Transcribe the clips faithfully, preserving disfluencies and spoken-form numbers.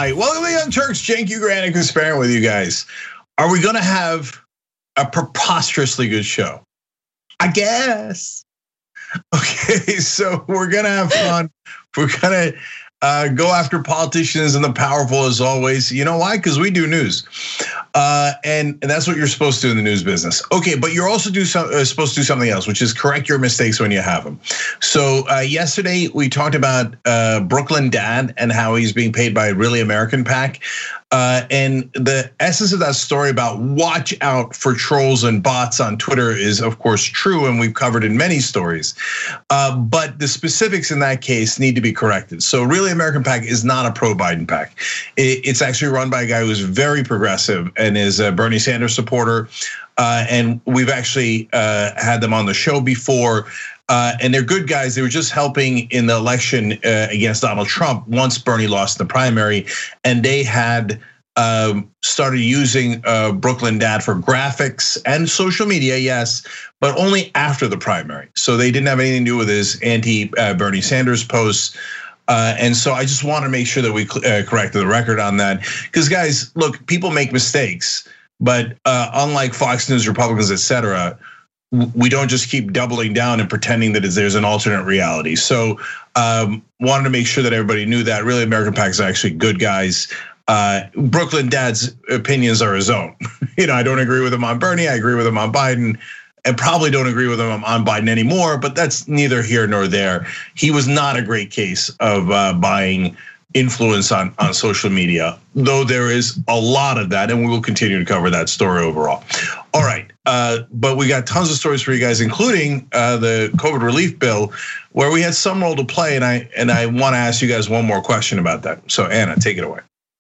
right, welcome to the Young Turks. Cenk Ugranic who's sparing with you guys. Are we gonna have a preposterously good show? I guess. Okay, so we're gonna have fun. We're gonna uh, go after politicians and the powerful as always. You know why? Because we do news, uh, and and that's what you're supposed to do in the news business. Okay, but you're also do some, uh, supposed to do something else, which is correct your mistakes when you have them. So uh, yesterday we talked about uh, Brooklyn Dad and how he's being paid by Really American PAC. Uh, and the essence of that story about watch out for trolls and bots on Twitter is of course true, and we've covered in many stories. Uh, but the specifics in that case need to be corrected. So Really American PAC is not a pro-Biden PAC. It's actually run by a guy who's very progressive and is a Bernie Sanders supporter. Uh, and we've actually uh, had them on the show before. Uh, and they're good guys. They were just helping in the election uh, against Donald Trump once Bernie lost the primary, and they had um, started using uh, Brooklyn Dad for graphics and social media, yes, but only after the primary. So they didn't have anything to do with his anti-Bernie Sanders posts. Uh, and so I just want to make sure that we uh, corrected the record on that, because guys, look, people make mistakes, but uh, unlike Fox News, Republicans, et cetera, we don't just keep doubling down and pretending that there's an alternate reality. So um, wanted to make sure that everybody knew that Really American PAC is actually good guys. Uh, Brooklyn Dad's opinions are his own. You know, I don't agree with him on Bernie. I agree with him on Biden, and probably don't agree with him on Biden anymore. But that's neither here nor there. He was not a great case of uh, buying influence on, on social media, though there is a lot of that, and we will continue to cover that story overall. All right, uh, but we got tons of stories for you guys, including uh, the COVID relief bill, where we had some role to play, and I and I want to ask you guys one more question about that. So Anna, take it away.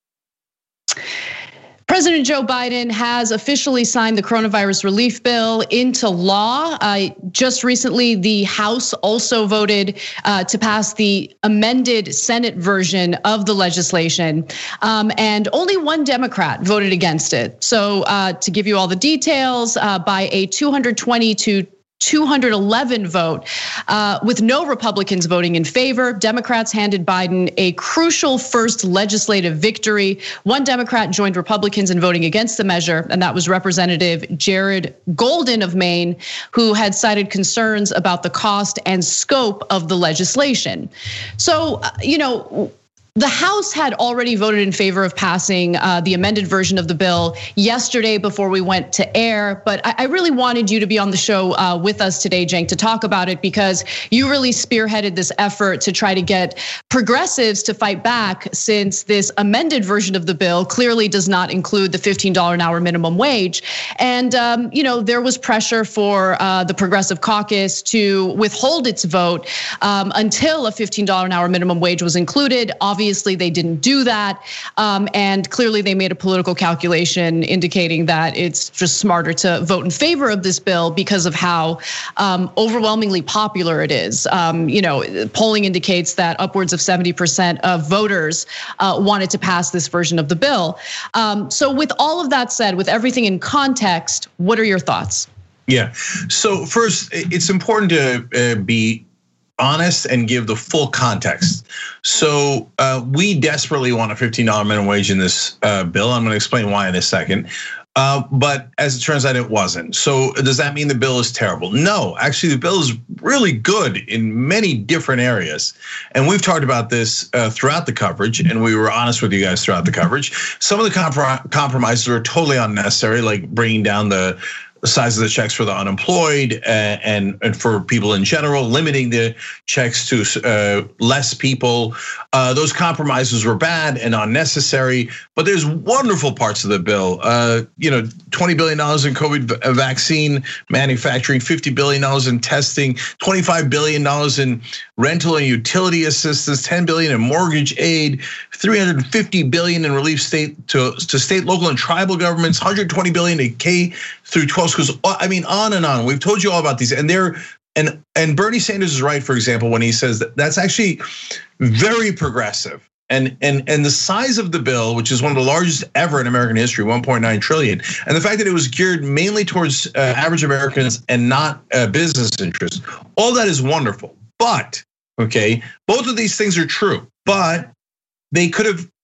President Joe Biden has officially signed the coronavirus relief bill into law. Uh, just recently, the House also voted uh, to pass the amended Senate version of the legislation, um, and only one Democrat voted against it. So uh, to give you all the details, uh, by a two hundred twenty to two hundred eleven vote, uh, with no Republicans voting in favor, Democrats handed Biden a crucial first legislative victory. One Democrat joined Republicans in voting against the measure, and that was Representative Jared Golden of Maine, who had cited concerns about the cost and scope of the legislation. So, you know, the House had already voted in favor of passing the amended version of the bill yesterday before we went to air. But I really wanted you to be on the show with us today, Cenk, to talk about it, because you really spearheaded this effort to try to get progressives to fight back, since this amended version of the bill clearly does not include the fifteen dollars an hour minimum wage. And um, you know, there was pressure for the Progressive Caucus to withhold its vote um, until a fifteen dollars an hour minimum wage was included. Obviously, Obviously, they didn't do that. Um, and clearly, they made a political calculation indicating that it's just smarter to vote in favor of this bill because of how um, overwhelmingly popular it is. Um, you know, polling indicates that upwards of seventy percent of voters uh, wanted to pass this version of the bill. Um, so with all of that said, with everything in context, what are your thoughts? Yeah, so first, it's important to be honest and give the full context. So uh, we desperately want a fifteen dollars minimum wage in this uh, bill. I'm gonna explain why in a second. Uh, but as it turns out, it wasn't. So does that mean the bill is terrible? No, actually the bill is really good in many different areas. And we've talked about this uh, throughout the coverage, and we were honest with you guys throughout the coverage. Some of the comprom- compromises are totally unnecessary, like bringing down the the size of the checks for the unemployed and, and for people in general, limiting the checks to uh, less people. Uh, those compromises were bad and unnecessary, but there's wonderful parts of the bill. Uh, you know, twenty billion dollars in COVID vaccine manufacturing, fifty billion dollars in testing, twenty-five billion dollars in rental and utility assistance, ten billion dollars in mortgage aid, three hundred fifty billion dollars in relief state to, to state, local, and tribal governments, one hundred twenty billion dollars to K through twelve schools. I mean, on and on. We've told you all about these, and they're and and Bernie Sanders is right, for example, when he says that that's actually very progressive. And and and the size of the bill, which is one of the largest ever in American history, one point nine trillion, and the fact that it was geared mainly towards average Americans and not business interests, all that is wonderful. But okay, both of these things are true, but they could have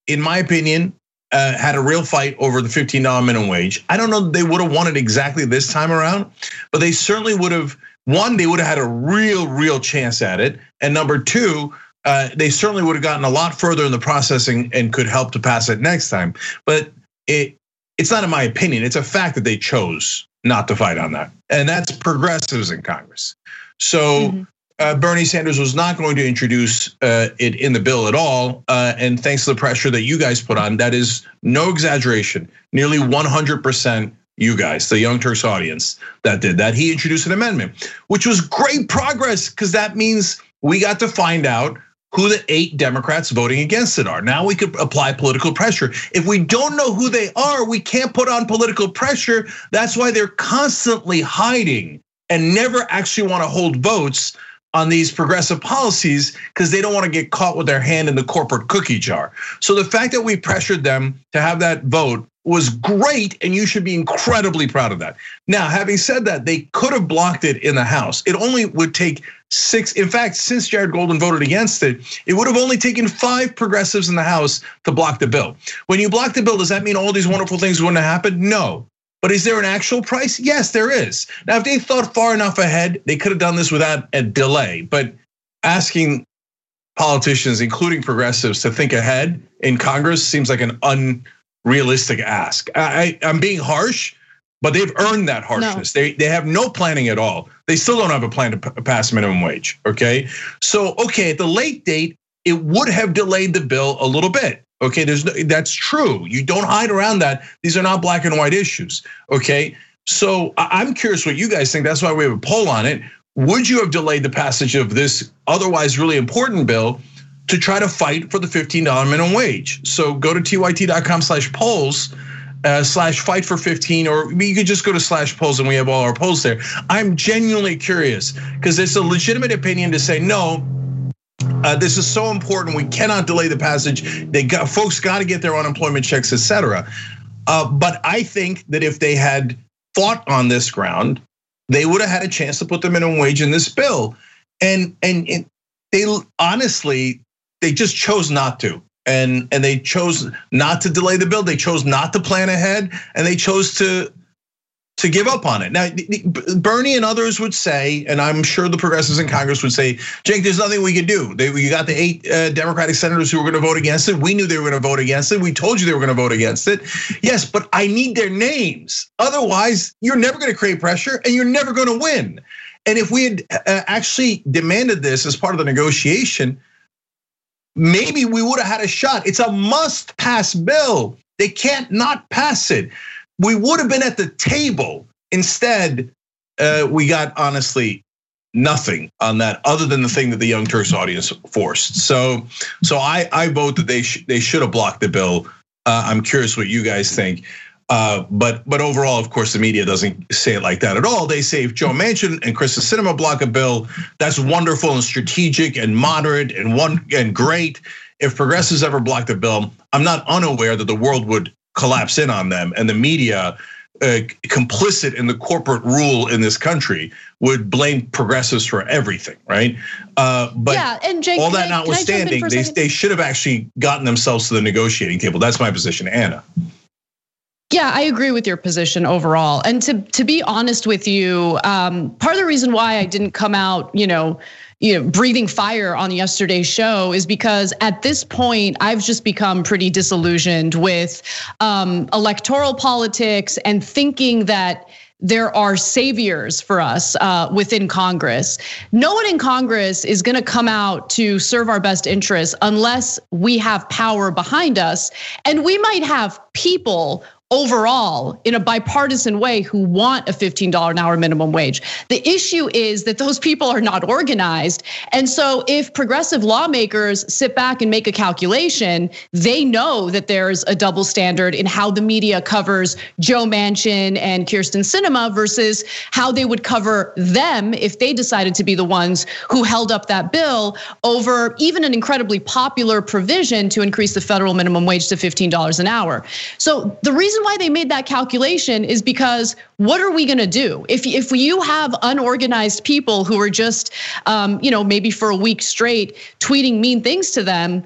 in my opinion, uh, had a real fight over the fifteen dollar minimum wage. I don't know that they would have won it exactly this time around, but they certainly would have, one, they would have had a real, real chance at it. And number two, uh, they certainly would have gotten a lot further in the processing and could help to pass it next time. But it it's not in my opinion, it's a fact that they chose not to fight on that. And that's progressives in Congress. So mm-hmm. uh, Bernie Sanders was not going to introduce uh, it in the bill at all. Uh, and thanks to the pressure that you guys put on, that is no exaggeration, nearly one hundred percent you guys, the Young Turks audience that did that. He introduced an amendment, which was great progress because that means we got to find out who the eight Democrats voting against it are. Now we could apply political pressure. If we don't know who they are, we can't put on political pressure. That's why they're constantly hiding and never actually want to hold votes on these progressive policies because they don't want to get caught with their hand in the corporate cookie jar. So the fact that we pressured them to have that vote was great, and you should be incredibly proud of that. Now, having said that, they could have blocked it in the House. It only would take six. In fact, since Jared Golden voted against it, it would have only taken five progressives in the House to block the bill. When you block the bill, does that mean all these wonderful things wouldn't have happened? No. But is there an actual price? Yes, there is. Now, if they thought far enough ahead, they could have done this without a delay. But asking politicians, including progressives, to think ahead in Congress seems like an unrealistic ask. I, I'm being harsh, but they've earned that harshness. No. They they have no planning at all. They still don't have a plan to pass minimum wage, okay? So, okay, at the late date, it would have delayed the bill a little bit. Okay, there's no, that's true. You don't hide around that. These are not black and white issues, okay? So I'm curious what you guys think. That's why we have a poll on it. Would you have delayed the passage of this otherwise really important bill to try to fight for the fifteen dollar minimum wage? So go to T Y T dot com slash polls uh, slash fight for fifteen, or you could just go to slash polls and we have all our polls there. I'm genuinely curious because it's a legitimate opinion to say no. Uh, this is so important. We cannot delay the passage. They got folks got to get their unemployment checks, et cetera. Uh, but I think that if they had fought on this ground, they would have had a chance to put the minimum wage in this bill. And and it, they honestly, they just chose not to. And and they chose not to delay the bill. They chose not to plan ahead, and they chose to. to give up on it. Now, Bernie and others would say, and I'm sure the progressives in Congress would say, Jake, there's nothing we could do. They, you got the eight Democratic senators who were gonna vote against it. We knew they were gonna vote against it. We told you they were gonna vote against it. Yes, but I need their names. Otherwise, you're never gonna create pressure and you're never gonna win. And if we had actually demanded this as part of the negotiation, maybe we would have had a shot. It's a must pass bill. They can't not pass it. We would have been at the table. Instead, uh, we got honestly nothing on that, other than the thing that the Young Turks audience forced. So, so I I vote that they sh- they should have blocked the bill. Uh, I'm curious what you guys think. Uh, but but overall, of course, the media doesn't say it like that at all. They say if Joe Manchin and Kristen Sinema block a bill, that's wonderful and strategic and moderate and one and great. If progressives ever blocked a bill, I'm not unaware that the world would collapse in on them, and the media, uh, complicit in the corporate rule in this country, would blame progressives for everything, right? Uh, but yeah, and Jake, all that I, notwithstanding, they, they should have actually gotten themselves to the negotiating table. That's my position, Anna. Yeah, I agree with your position overall. And to to be honest with you, um, part of the reason why I didn't come out, you know, you know, breathing fire on yesterday's show is because at this point, I've just become pretty disillusioned with um, electoral politics and thinking that there are saviors for us uh, within Congress. No one in Congress is gonna come out to serve our best interests unless we have power behind us. And we might have people overall in a bipartisan way who want a fifteen dollar an hour minimum wage. The issue is that those people are not organized. And so if progressive lawmakers sit back and make a calculation, they know that there's a double standard in how the media covers Joe Manchin and Kyrsten Sinema versus how they would cover them if they decided to be the ones who held up that bill over even an incredibly popular provision to increase the federal minimum wage to fifteen dollars an hour. So the reason why they made that calculation is because what are we gonna do? If, if you have unorganized people who are just, um, you know, maybe for a week straight tweeting mean things to them,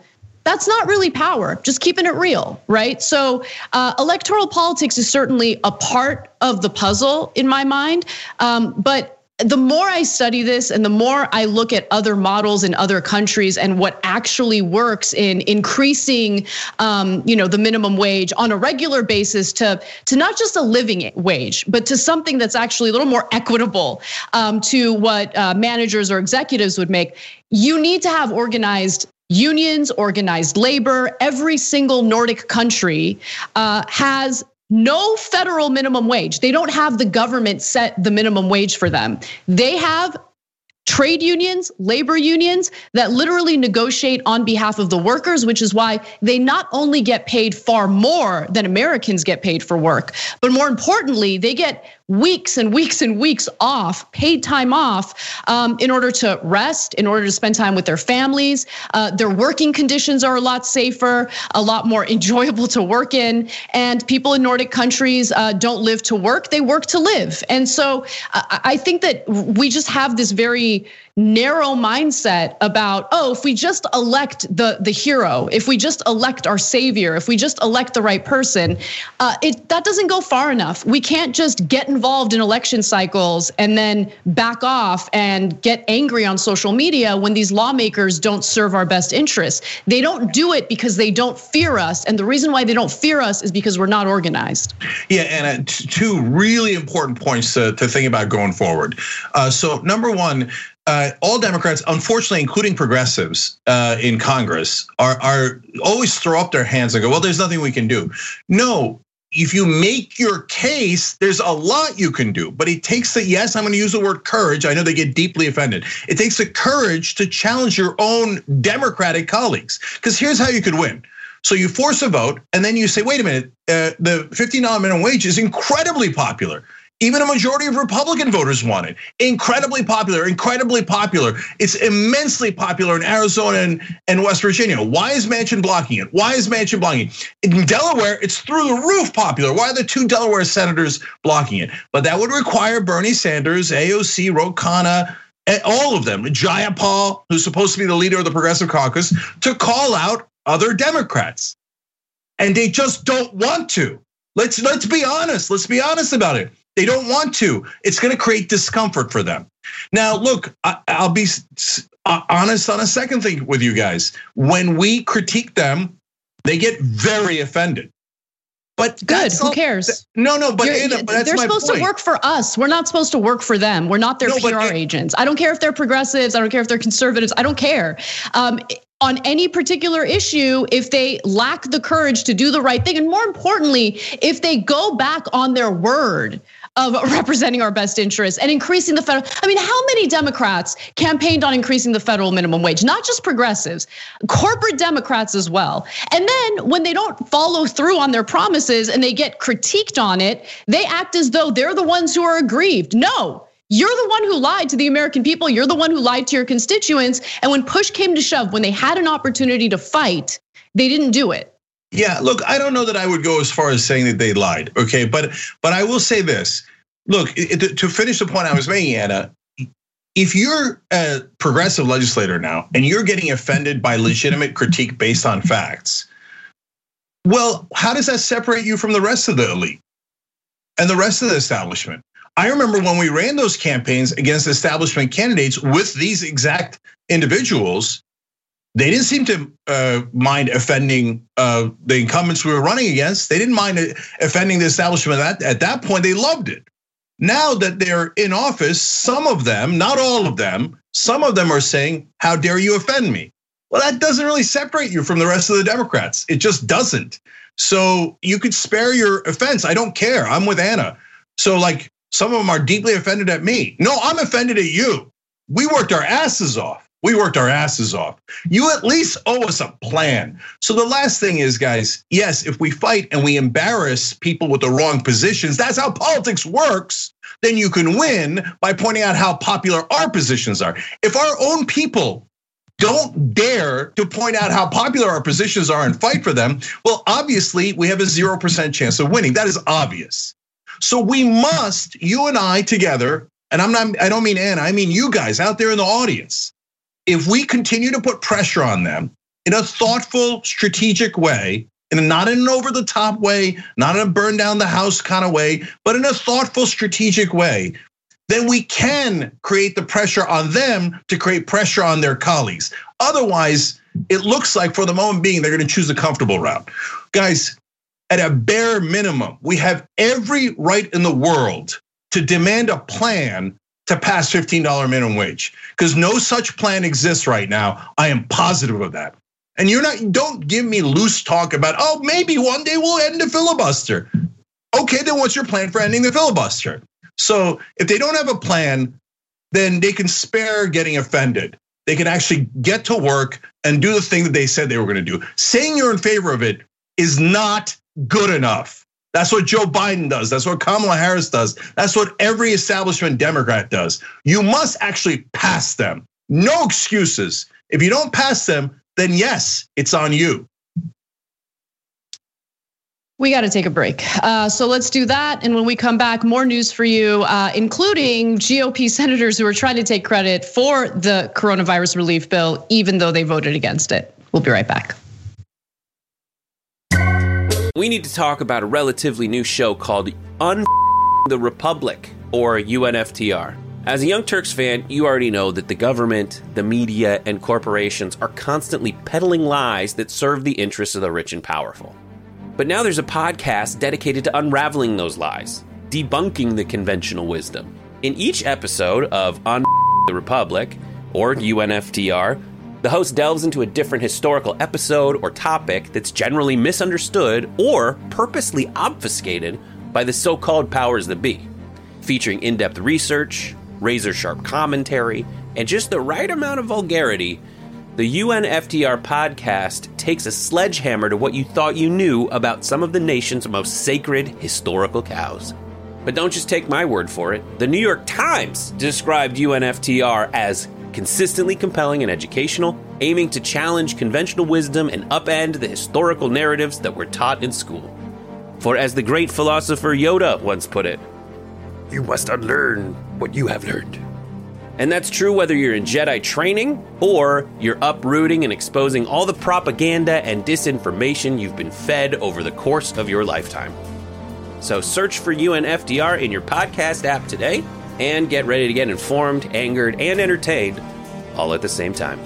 that's not really power, just keeping it real, right? So uh, electoral politics is certainly a part of the puzzle in my mind, um, but the more I study this and the more I look at other models in other countries and what actually works in increasing, um, you know, the minimum wage on a regular basis to, to not just a living wage, but to something that's actually a little more equitable um, to what uh, managers or executives would make, you need to have organized unions, organized labor. Every single Nordic country uh, has no federal minimum wage. They don't have the government set the minimum wage for them. They have trade unions, labor unions that literally negotiate on behalf of the workers, which is why they not only get paid far more than Americans get paid for work, but more importantly, they get weeks and weeks and weeks off, paid time off, um, in order to rest, in order to spend time with their families. Uh, their working conditions are a lot safer, a lot more enjoyable to work in. And people in Nordic countries uh, don't live to work, they work to live. And so I think that we just have this very narrow mindset about, oh, if we just elect the, the hero, if we just elect our savior, if we just elect the right person, uh, it that doesn't go far enough. We can't just get involved in election cycles and then back off and get angry on social media when these lawmakers don't serve our best interests. They don't do it because they don't fear us. And the reason why they don't fear us is because we're not organized. Yeah, and two really important points to, to think about going forward. Uh, so number one, Uh, all Democrats, unfortunately, including progressives uh, in Congress, are, are always throw up their hands and go, well, there's nothing we can do. No, if you make your case, there's a lot you can do. But it takes the, yes, I'm gonna use the word courage. I know they get deeply offended. It takes the courage to challenge your own Democratic colleagues. Because here's how you could win. So you force a vote, and then you say, wait a minute, uh, the fifteen dollar minimum wage is incredibly popular. Even a majority of Republican voters want it. Incredibly popular, incredibly popular. It's immensely popular in Arizona and, and West Virginia. Why is Manchin blocking it? Why is Manchin blocking it? In Delaware, it's through the roof popular. Why are the two Delaware senators blocking it? But that would require Bernie Sanders, A O C, Ro Khanna, and all of them, Jayapal, who's supposed to be the leader of the Progressive Caucus, to call out other Democrats. And they just don't want to. Let's, let's be honest, let's be honest about it. They don't want to. It's going to create discomfort for them. Now, look, I'll be honest on a second thing with you guys. When we critique them, they get very offended. But good, who cares? No, no, but, Anna, but that's they're my supposed point. to work for us. We're not supposed to work for them. We're not their no, P R it, agents. I don't care if they're progressives. I don't care if they're conservatives. I don't care. Um, on any particular issue, if they lack the courage to do the right thing, and more importantly, if they go back on their word of representing our best interests and increasing the federal. I mean, how many Democrats campaigned on increasing the federal minimum wage? Not just progressives, corporate Democrats as well. And then when they don't follow through on their promises and they get critiqued on it, they act as though they're the ones who are aggrieved. No, you're the one who lied to the American people. You're the one who lied to your constituents. And when push came to shove, when they had an opportunity to fight, they didn't do it. Yeah, look, I don't know that I would go as far as saying that they lied, okay? But but I will say this. Look, to finish the point I was making, Anna, if you're a progressive legislator now and you're getting offended by legitimate critique based on facts, well, how does that separate you from the rest of the elite and the rest of the establishment? I remember when we ran those campaigns against establishment candidates with these exact individuals, they didn't seem to uh, mind offending uh, the incumbents we were running against. They didn't mind offending the establishment at, at that point. They loved it. Now that they're in office, some of them, not all of them, some of them are saying, how dare you offend me? Well, that doesn't really separate you from the rest of the Democrats. It just doesn't. So you could spare your offense. I don't care. I'm with Anna. So like some of them are deeply offended at me. No, I'm offended at you. We worked our asses off. We worked our asses off. You at least owe us a plan. So the last thing is, guys, yes, if we fight and we embarrass people with the wrong positions, that's how politics works, then you can win by pointing out how popular our positions are. If our own people don't dare to point out how popular our positions are and fight for them, well, obviously we have a zero percent chance of winning. That is obvious. So we must, you and I together, and I'm not, I don't mean Anna, I mean you guys out there in the audience. If we continue to put pressure on them in a thoughtful, strategic way, and not in an over-the-top way, not in a burn down the house kind of way, but in a thoughtful, strategic way, then we can create the pressure on them to create pressure on their colleagues. Otherwise, it looks like for the moment being, they're gonna choose the comfortable route. Guys, at a bare minimum, we have every right in the world to demand a plan to pass fifteen dollars minimum wage, because no such plan exists right now. I am positive of that. And you're not, don't give me loose talk about, oh, maybe one day we'll end the filibuster. Okay, then what's your plan for ending the filibuster? So if they don't have a plan, then they can spare getting offended. They can actually get to work and do the thing that they said they were gonna do. Saying you're in favor of it is not good enough. That's what Joe Biden does. That's what Kamala Harris does. That's what every establishment Democrat does. You must actually pass them. No excuses. If you don't pass them, then yes, it's on you. We got to take a break. Uh, so let's do that. And when we come back, more news for you, uh, including G O P senators who are trying to take credit for the coronavirus relief bill, even though they voted against it. We'll be right back. We need to talk about a relatively new show called Un the Republic, or U N F T R. As a Young Turks fan, you already know that the government, the media, and corporations are constantly peddling lies that serve the interests of the rich and powerful. But now there's a podcast dedicated to unraveling those lies, debunking the conventional wisdom. In each episode of Un the Republic, or U N F T R, the host delves into a different historical episode or topic that's generally misunderstood or purposely obfuscated by the so-called powers that be, featuring in-depth research, razor-sharp commentary, and just the right amount of vulgarity. The U N F T R podcast takes a sledgehammer to what you thought you knew about some of the nation's most sacred historical cows. But don't just take my word for it. The New York Times described U N F T R as consistently compelling and educational, aiming to challenge conventional wisdom and upend the historical narratives that were taught in school. For as the great philosopher Yoda once put it, you must unlearn what you have learned. And that's true whether you're in Jedi training or you're uprooting and exposing all the propaganda and disinformation you've been fed over the course of your lifetime. So search for U N F T R in your podcast app today and get ready to get informed, angered, and entertained all at the same time.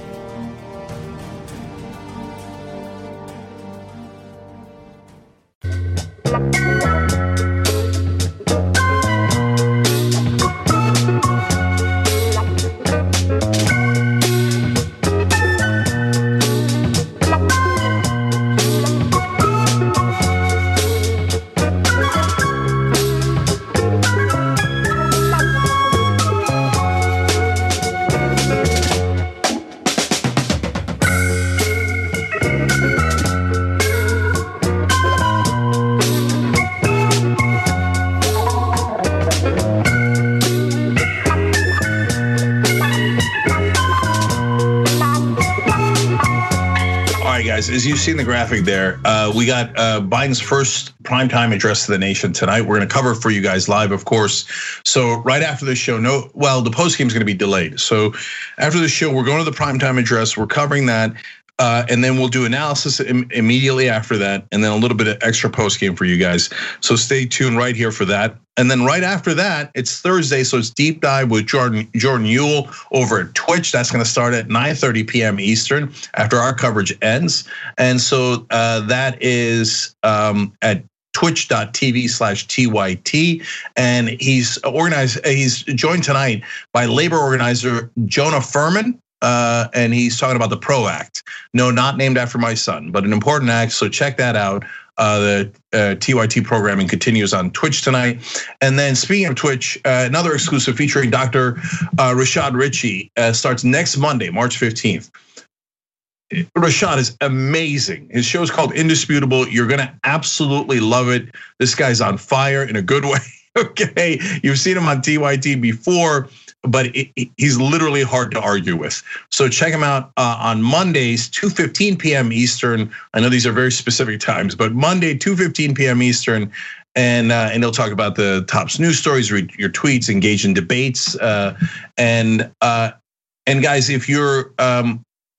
As you've seen the graphic there, uh, we got uh, Biden's first primetime address to the nation tonight. We're going to cover it for you guys live, of course. So right after the show, no, well, the post game is going to be delayed. So after the show, we're going to the primetime address. We're covering that. Uh, and then we'll do analysis im- immediately after that, and then a little bit of extra post game for you guys. So stay tuned right here for that. And then right after that, it's Thursday, so it's Deep Dive with Jordan Jordan Uhl over at Twitch. That's going to start at nine thirty p.m. Eastern after our coverage ends. And so uh, that is um, at twitch.tv slash TYT. And he's organized, he's joined tonight by labor organizer Jonah Furman. Uh, and he's talking about the PRO Act. No, not named after my son, but an important act. So check that out. Uh, the uh, T Y T programming continues on Twitch tonight. And then speaking of Twitch, uh, another exclusive featuring Doctor Uh, Rashad Ritchie uh, starts next Monday, March fifteenth. Rashad is amazing. His show is called Indisputable. You're gonna absolutely love it. This guy's on fire in a good way. Okay, you've seen him on T Y T before, but it, it, he's literally hard to argue with. So check him out uh, on Mondays, two fifteen p.m. Eastern. I know these are very specific times, but Monday, two fifteen p.m. Eastern, and uh, and he'll talk about the top news stories, read your tweets, engage in debates, uh, and uh, and guys, if you're um,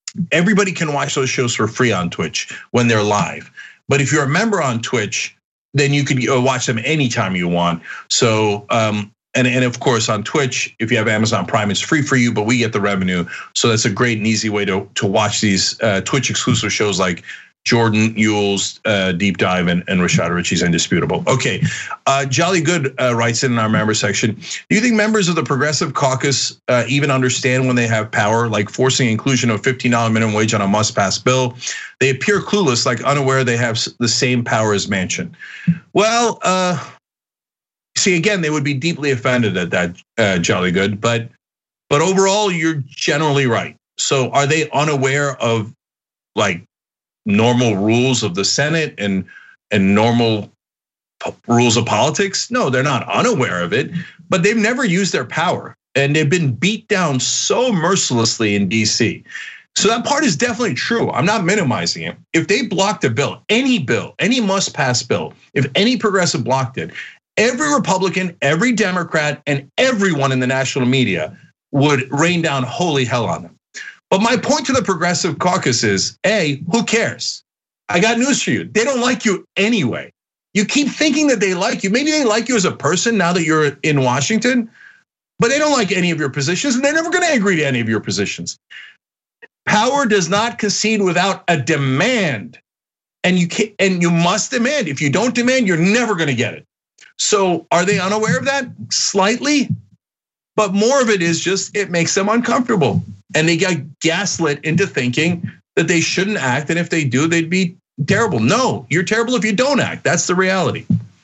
everybody can watch those shows for free on Twitch when they're live. But if you're a member on Twitch, then you can watch them anytime you want. So, um, and, and of course on Twitch, if you have Amazon Prime, it's free for you, but we get the revenue. So that's a great and easy way to, to watch these uh, Twitch exclusive shows like Jordan Yule's uh, Deep Dive and, and Rashad Ritchie's Indisputable. Okay, uh, Jolly Good uh, writes in, in our member section, do you think members of the Progressive Caucus uh, even understand when they have power, like forcing inclusion of fifteen dollars minimum wage on a must-pass bill? They appear clueless, like unaware they have the same power as Manchin. Well, uh, see, again, they would be deeply offended at that, uh, Jolly Good, but, but overall, you're generally right. So are they unaware of like normal rules of the Senate and and normal rules of politics? No, they're not unaware of it, but they've never used their power and they've been beat down so mercilessly in D C. So that part is definitely true. I'm not minimizing it. If they blocked a bill, any bill, any must pass bill, if any progressive blocked it, every Republican, every Democrat, and everyone in the national media would rain down holy hell on them. But my point to the Progressive Caucus is, A, who cares? I got news for you. They don't like you anyway. You keep thinking that they like you. Maybe they like you as a person now that you're in Washington, but they don't like any of your positions and they're never gonna agree to any of your positions. Power does not concede without a demand. And you can, and you must demand. If you don't demand, you're never gonna get it. So are they unaware of that? Slightly. But more of it is just, it makes them uncomfortable. And they got gaslit into thinking that they shouldn't act. And if they do, they'd be terrible. No, you're terrible if you don't act. That's the reality.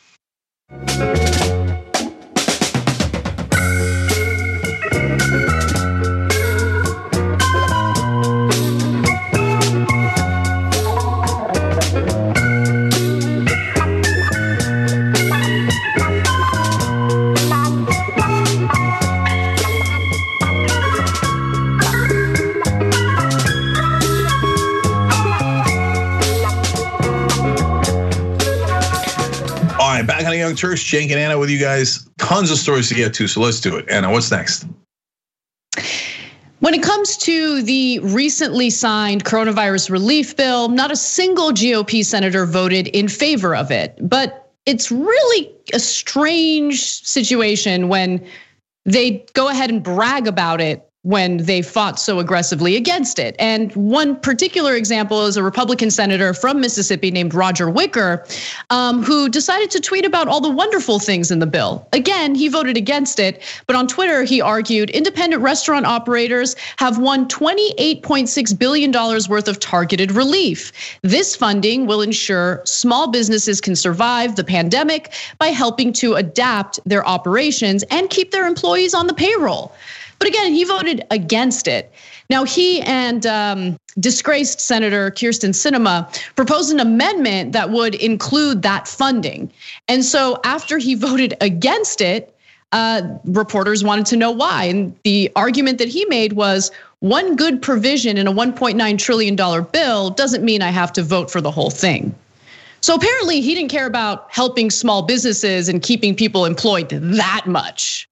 Back on the Young Turks, Cenk and Anna with you guys. Tons of stories to get to, so let's do it. Anna, what's next? When it comes to the recently signed coronavirus relief bill, not a single G O P senator voted in favor of it. But it's really a strange situation when they go ahead and brag about it when they fought so aggressively against it. And one particular example is a Republican senator from Mississippi named Roger Wicker, um, who decided to tweet about all the wonderful things in the bill. Again, he voted against it, but on Twitter, he argued independent restaurant operators have won twenty-eight point six billion dollars worth of targeted relief. This funding will ensure small businesses can survive the pandemic by helping to adapt their operations and keep their employees on the payroll. But again, he voted against it. Now, he and um, disgraced Senator Kyrsten Sinema proposed an amendment that would include that funding. And so after he voted against it, uh, reporters wanted to know why. And the argument that he made was, one good provision in a one point nine trillion dollars bill doesn't mean I have to vote for the whole thing. So apparently he didn't care about helping small businesses and keeping people employed that much.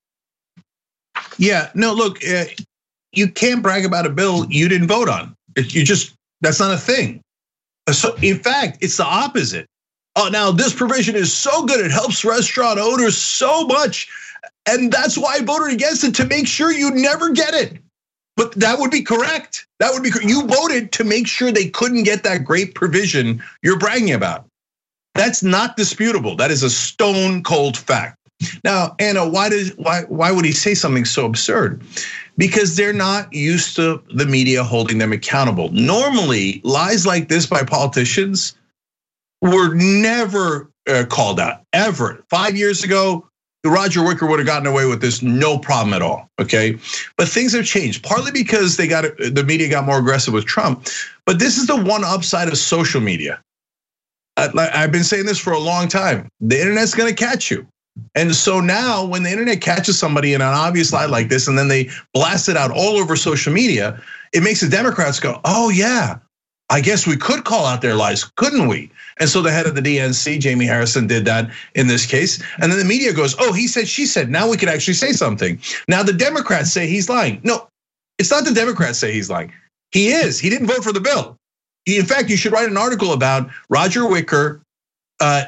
Yeah, no, look, you can't brag about a bill you didn't vote on. You just, that's not a thing. So in fact, it's the opposite. Oh, now this provision is so good, it helps restaurant owners so much. And that's why I voted against it, to make sure you never get it. But that would be correct. That would be correct. You voted to make sure they couldn't get that great provision you're bragging about. That's not disputable. That is a stone cold fact. Now, Anna, why does why why would he say something so absurd? Because they're not used to the media holding them accountable. Normally, lies like this by politicians were never called out, ever. Five years ago, Roger Wicker would have gotten away with this, no problem at all, okay? But things have changed, partly because they got the media got more aggressive with Trump. But this is the one upside of social media. I've been saying this for a long time. The internet's gonna catch you. And so now when the internet catches somebody in an obvious lie like this, and then they blast it out all over social media, it makes the Democrats go, oh yeah, I guess we could call out their lies, couldn't we? And so the head of the D N C, Jamie Harrison, did that in this case. And then the media goes, oh, he said, she said, now we could actually say something. Now the Democrats say he's lying. No, it's not the Democrats say he's lying. He is. He didn't vote for the bill. In fact, you should write an article about Roger Wicker uh,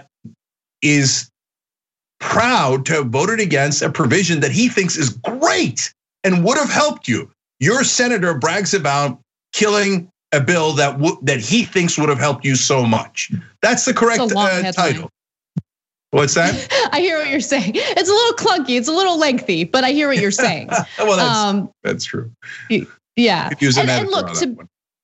is proud to have voted against a provision that he thinks is great and would have helped you. Your senator brags about killing a bill that w- that he thinks would have helped you so much. That's the correct uh, title. What's that? I hear what you're saying. It's a little clunky. It's a little lengthy, but I hear what you're saying. Well, that's, um, that's true. Yeah. And, and look, to,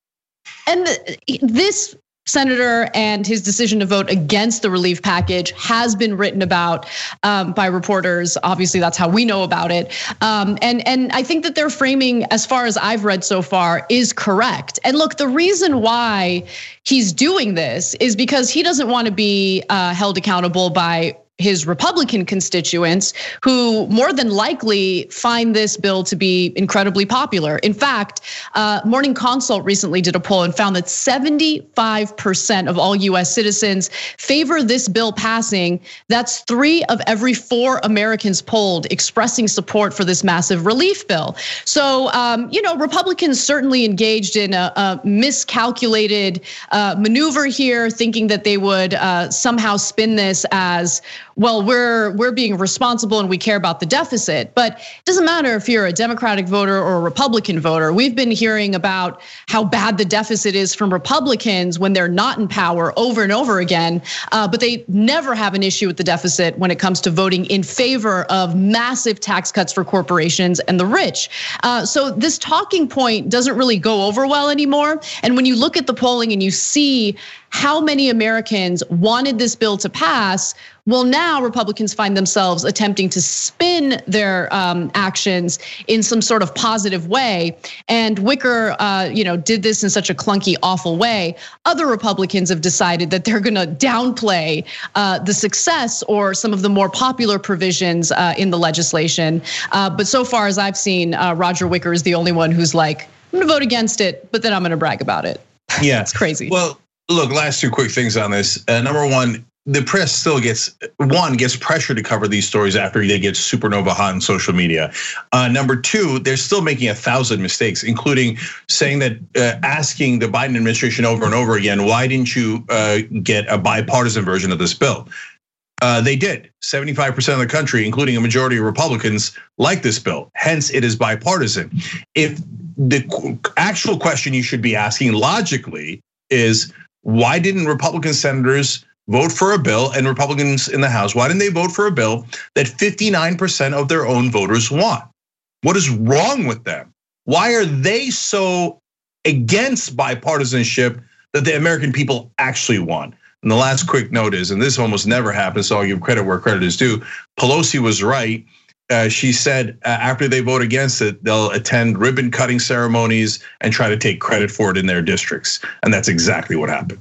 and this senator and his decision to vote against the relief package has been written about um, by reporters. Obviously, that's how we know about it. Um, and, and I think that their framing, as far as I've read so far, is correct. And look, the reason why he's doing this is because he doesn't want to be uh, held accountable by his Republican constituents, who more than likely find this bill to be incredibly popular. In fact, uh, Morning Consult recently did a poll and found that seventy-five percent of all U S citizens favor this bill passing. That's three of every four Americans polled expressing support for this massive relief bill. So, um, you know, Republicans certainly engaged in a, a miscalculated uh, maneuver here, thinking that they would uh, somehow spin this as, well, we're we're being responsible and we care about the deficit. But it doesn't matter if you're a Democratic voter or a Republican voter. We've been hearing about how bad the deficit is from Republicans when they're not in power over and over again. Uh, but they never have an issue with the deficit when it comes to voting in favor of massive tax cuts for corporations and the rich. Uh, so this talking point doesn't really go over well anymore. And when you look at the polling and you see how many Americans wanted this bill to pass, well, now Republicans find themselves attempting to spin their um, actions in some sort of positive way. And Wicker, uh, you know, did this in such a clunky, awful way. Other Republicans have decided that they're going to downplay uh, the success or some of the more popular provisions uh, in the legislation. Uh, but so far as I've seen, uh, Roger Wicker is the only one who's like, I'm going to vote against it, but then I'm going to brag about it. Yeah, it's crazy. Well, look, last two quick things on this. Uh, number one, the press still gets, one, gets pressure to cover these stories after they get supernova hot on social media. Uh, number two, they're still making a thousand mistakes, including saying that, uh, asking the Biden administration over and over again, why didn't you uh, get a bipartisan version of this bill? Uh, they did. seventy-five percent of the country, including a majority of Republicans, like this bill. Hence, it is bipartisan. If the actual question you should be asking logically is, why didn't Republican senators vote for a bill, and Republicans in the House, why didn't they vote for a bill that fifty-nine percent of their own voters want? What is wrong with them? Why are they so against bipartisanship that the American people actually want? And the last quick note is, and this almost never happens, so I'll give credit where credit is due. Pelosi was right. Uh, she said uh, after they vote against it, they'll attend ribbon cutting ceremonies and try to take credit for it in their districts. And that's exactly what happened.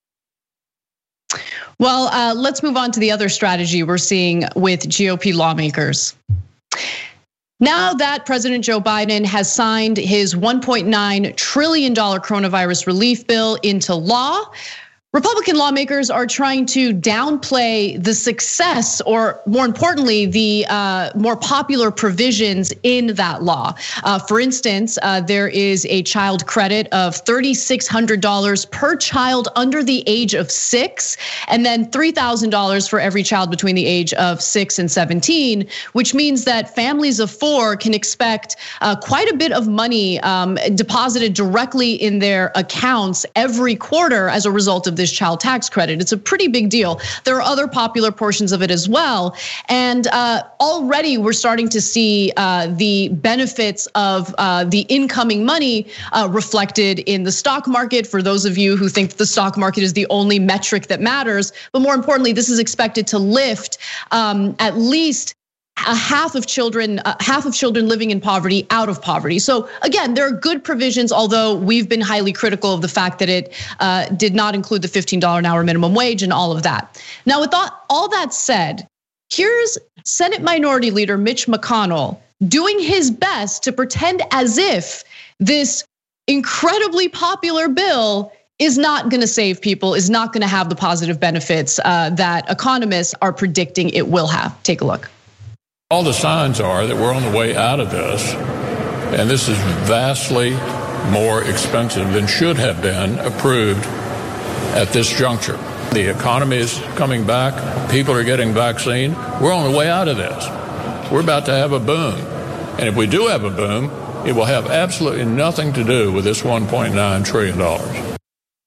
Well, uh, let's move on to the other strategy we're seeing with G O P lawmakers. Now that President Joe Biden has signed his one point nine trillion dollars coronavirus relief bill into law, Republican lawmakers are trying to downplay the success, or more importantly, the uh, more popular provisions in that law. Uh, for instance, uh, there is a child credit of three thousand six hundred dollars per child under the age of six, and then three thousand dollars for every child between the age of six and seventeen, which means that families of four can expect uh, quite a bit of money um, deposited directly in their accounts every quarter as a result of this child tax credit. It's a pretty big deal. There are other popular portions of it as well. And uh, already we're starting to see uh, the benefits of uh, the incoming money uh, reflected in the stock market, for those of you who think that the stock market is the only metric that matters. But more importantly, this is expected to lift um, at least a half of children, uh, half of children living in poverty out of poverty. So again, there are good provisions, although we've been highly critical of the fact that it uh, did not include the fifteen dollars an hour minimum wage and all of that. Now, with all, all that said, here's Senate Minority Leader Mitch McConnell doing his best to pretend as if this incredibly popular bill is not going to save people, is not going to have the positive benefits uh, that economists are predicting it will have. Take a look. All the signs are that we're on the way out of this, and this is vastly more expensive than should have been approved at this juncture. The economy is coming back. People are getting vaccine. We're on the way out of this. We're about to have a boom. And if we do have a boom, it will have absolutely nothing to do with this one point nine trillion dollars.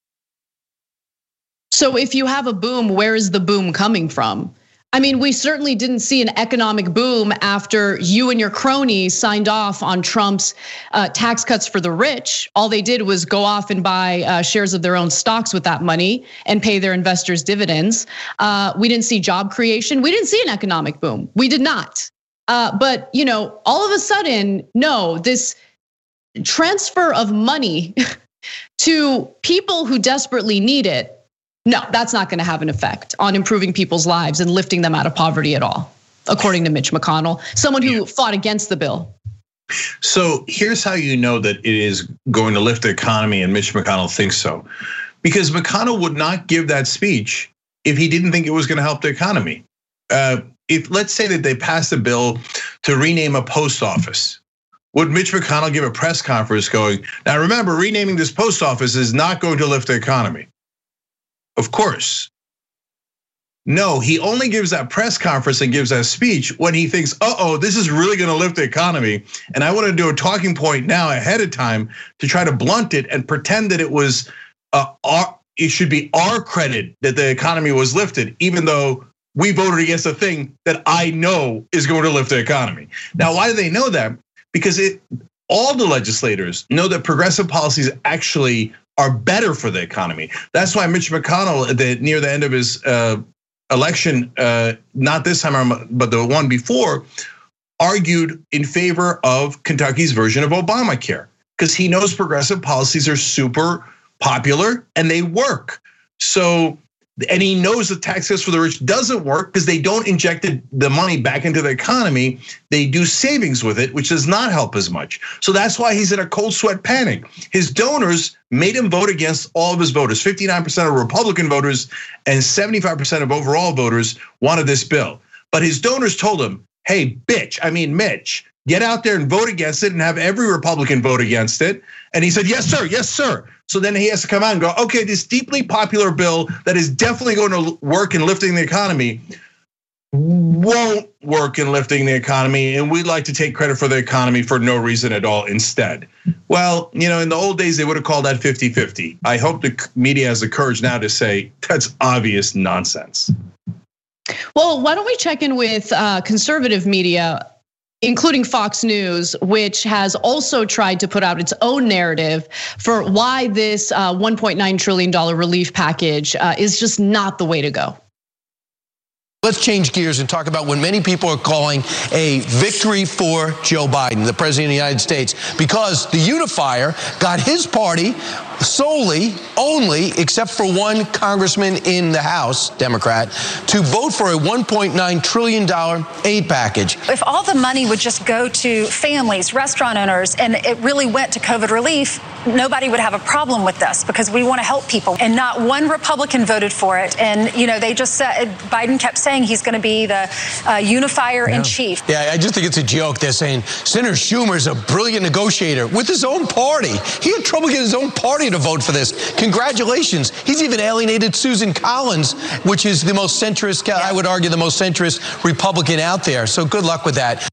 So if you have a boom, where is the boom coming from? I mean, we certainly didn't see an economic boom after you and your cronies signed off on Trump's uh, tax cuts for the rich. All they did was go off and buy uh, shares of their own stocks with that money and pay their investors dividends. Uh, we didn't see job creation. We didn't see an economic boom. We did not. Uh, but you know, all of a sudden, no, this transfer of money to people who desperately need it, no, that's not going to have an effect on improving people's lives and lifting them out of poverty at all, according to Mitch McConnell, someone who yeah. fought against the bill. So here's how you know that it is going to lift the economy, and Mitch McConnell thinks so. Because McConnell would not give that speech if he didn't think it was going to help the economy. Uh, if let's say that they passed a bill to rename a post office, would Mitch McConnell give a press conference going, now remember, renaming this post office is not going to lift the economy? Of course. No, he only gives that press conference and gives that speech when he thinks, uh-oh, this is really gonna lift the economy. And I wanna do a talking point now ahead of time to try to blunt it and pretend that it was, uh, our, it should be our credit that the economy was lifted, even though we voted against a thing that I know is going to lift the economy. Now, why do they know that? Because it, all the legislators know that progressive policies actually are better for the economy. That's why Mitch McConnell, the, near the end of his uh, election, uh, not this time, but the one before, argued in favor of Kentucky's version of Obamacare, because he knows progressive policies are super popular and they work. So, and he knows the tax cuts for the rich doesn't work because they don't inject the money back into the economy. They do savings with it, which does not help as much. So that's why he's in a cold sweat panic. His donors made him vote against all of his voters. fifty-nine percent of Republican voters and seventy-five percent of overall voters wanted this bill. But his donors told him, hey, bitch, I mean, Mitch, get out there and vote against it and have every Republican vote against it. And he said, yes, sir, yes, sir. So then he has to come out and go, okay, this deeply popular bill that is definitely going to work in lifting the economy won't work in lifting the economy. And we'd like to take credit for the economy for no reason at all instead. Well, you know, in the old days, they would have called that fifty fifty. I hope the media has the courage now to say that's obvious nonsense. Well, why don't we check in with conservative media, including Fox News, which has also tried to put out its own narrative for why this one point nine trillion dollars relief package is just not the way to go. Let's change gears and talk about what many people are calling a victory for Joe Biden, the president of the United States, because the unifier got his party solely, only, except for one congressman in the House, Democrat, to vote for a one point nine trillion dollars aid package. If all the money would just go to families, restaurant owners, and it really went to COVID relief, nobody would have a problem with this because we want to help people. And not one Republican voted for it. And, you know, they just said, Biden kept saying he's going to be the uh, unifier yeah. in chief. Yeah, I just think it's a joke. They're saying Senator Schumer is a brilliant negotiator with his own party. He had trouble getting his own party to vote for this. Congratulations. He's even alienated Susan Collins, which is the most centrist, yeah. I would argue the most centrist Republican out there. So good luck with that.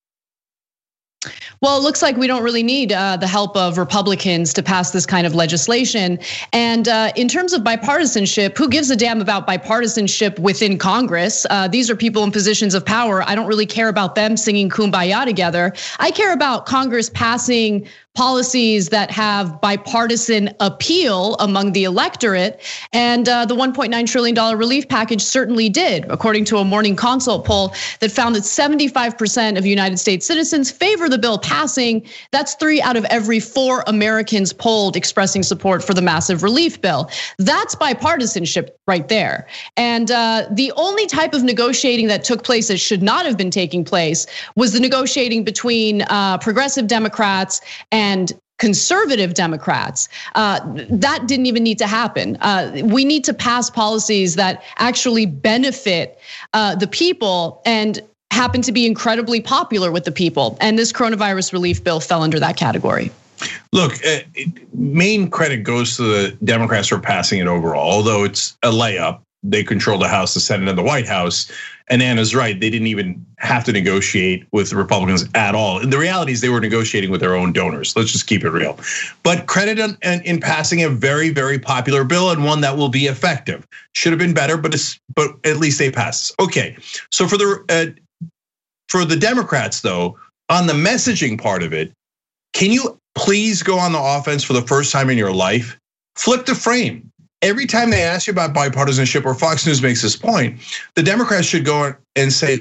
Well, it looks like we don't really need the help of Republicans to pass this kind of legislation. And in terms of bipartisanship, who gives a damn about bipartisanship within Congress? These are people in positions of power. I don't really care about them singing Kumbaya together. I care about Congress passing policies that have bipartisan appeal among the electorate. And the one point nine trillion dollars relief package certainly did, according to a Morning Consult poll that found that seventy-five percent of United States citizens favor the bill passing. That's three out of every four Americans polled expressing support for the massive relief bill. That's bipartisanship right there. And the only type of negotiating that took place that should not have been taking place was the negotiating between progressive Democrats and And conservative Democrats. Uh, that didn't even need to happen. Uh, we need to pass policies that actually benefit uh, the people and happen to be incredibly popular with the people. And this coronavirus relief bill fell under that category. Look, uh, main credit goes to the Democrats for passing it overall, although it's a layup. They control the House, the Senate, and the White House. And Anna's right, they didn't even have to negotiate with the Republicans at all. And the reality is they were negotiating with their own donors. Let's just keep it real. But credit in, in passing a very, very popular bill and one that will be effective. Should have been better, but it's, but at least they passed. Okay, so for the uh, for the Democrats though, on the messaging part of it, can you please go on the offense for the first time in your life? Flip the frame. Every time they ask you about bipartisanship, or Fox News makes this point, the Democrats should go and say,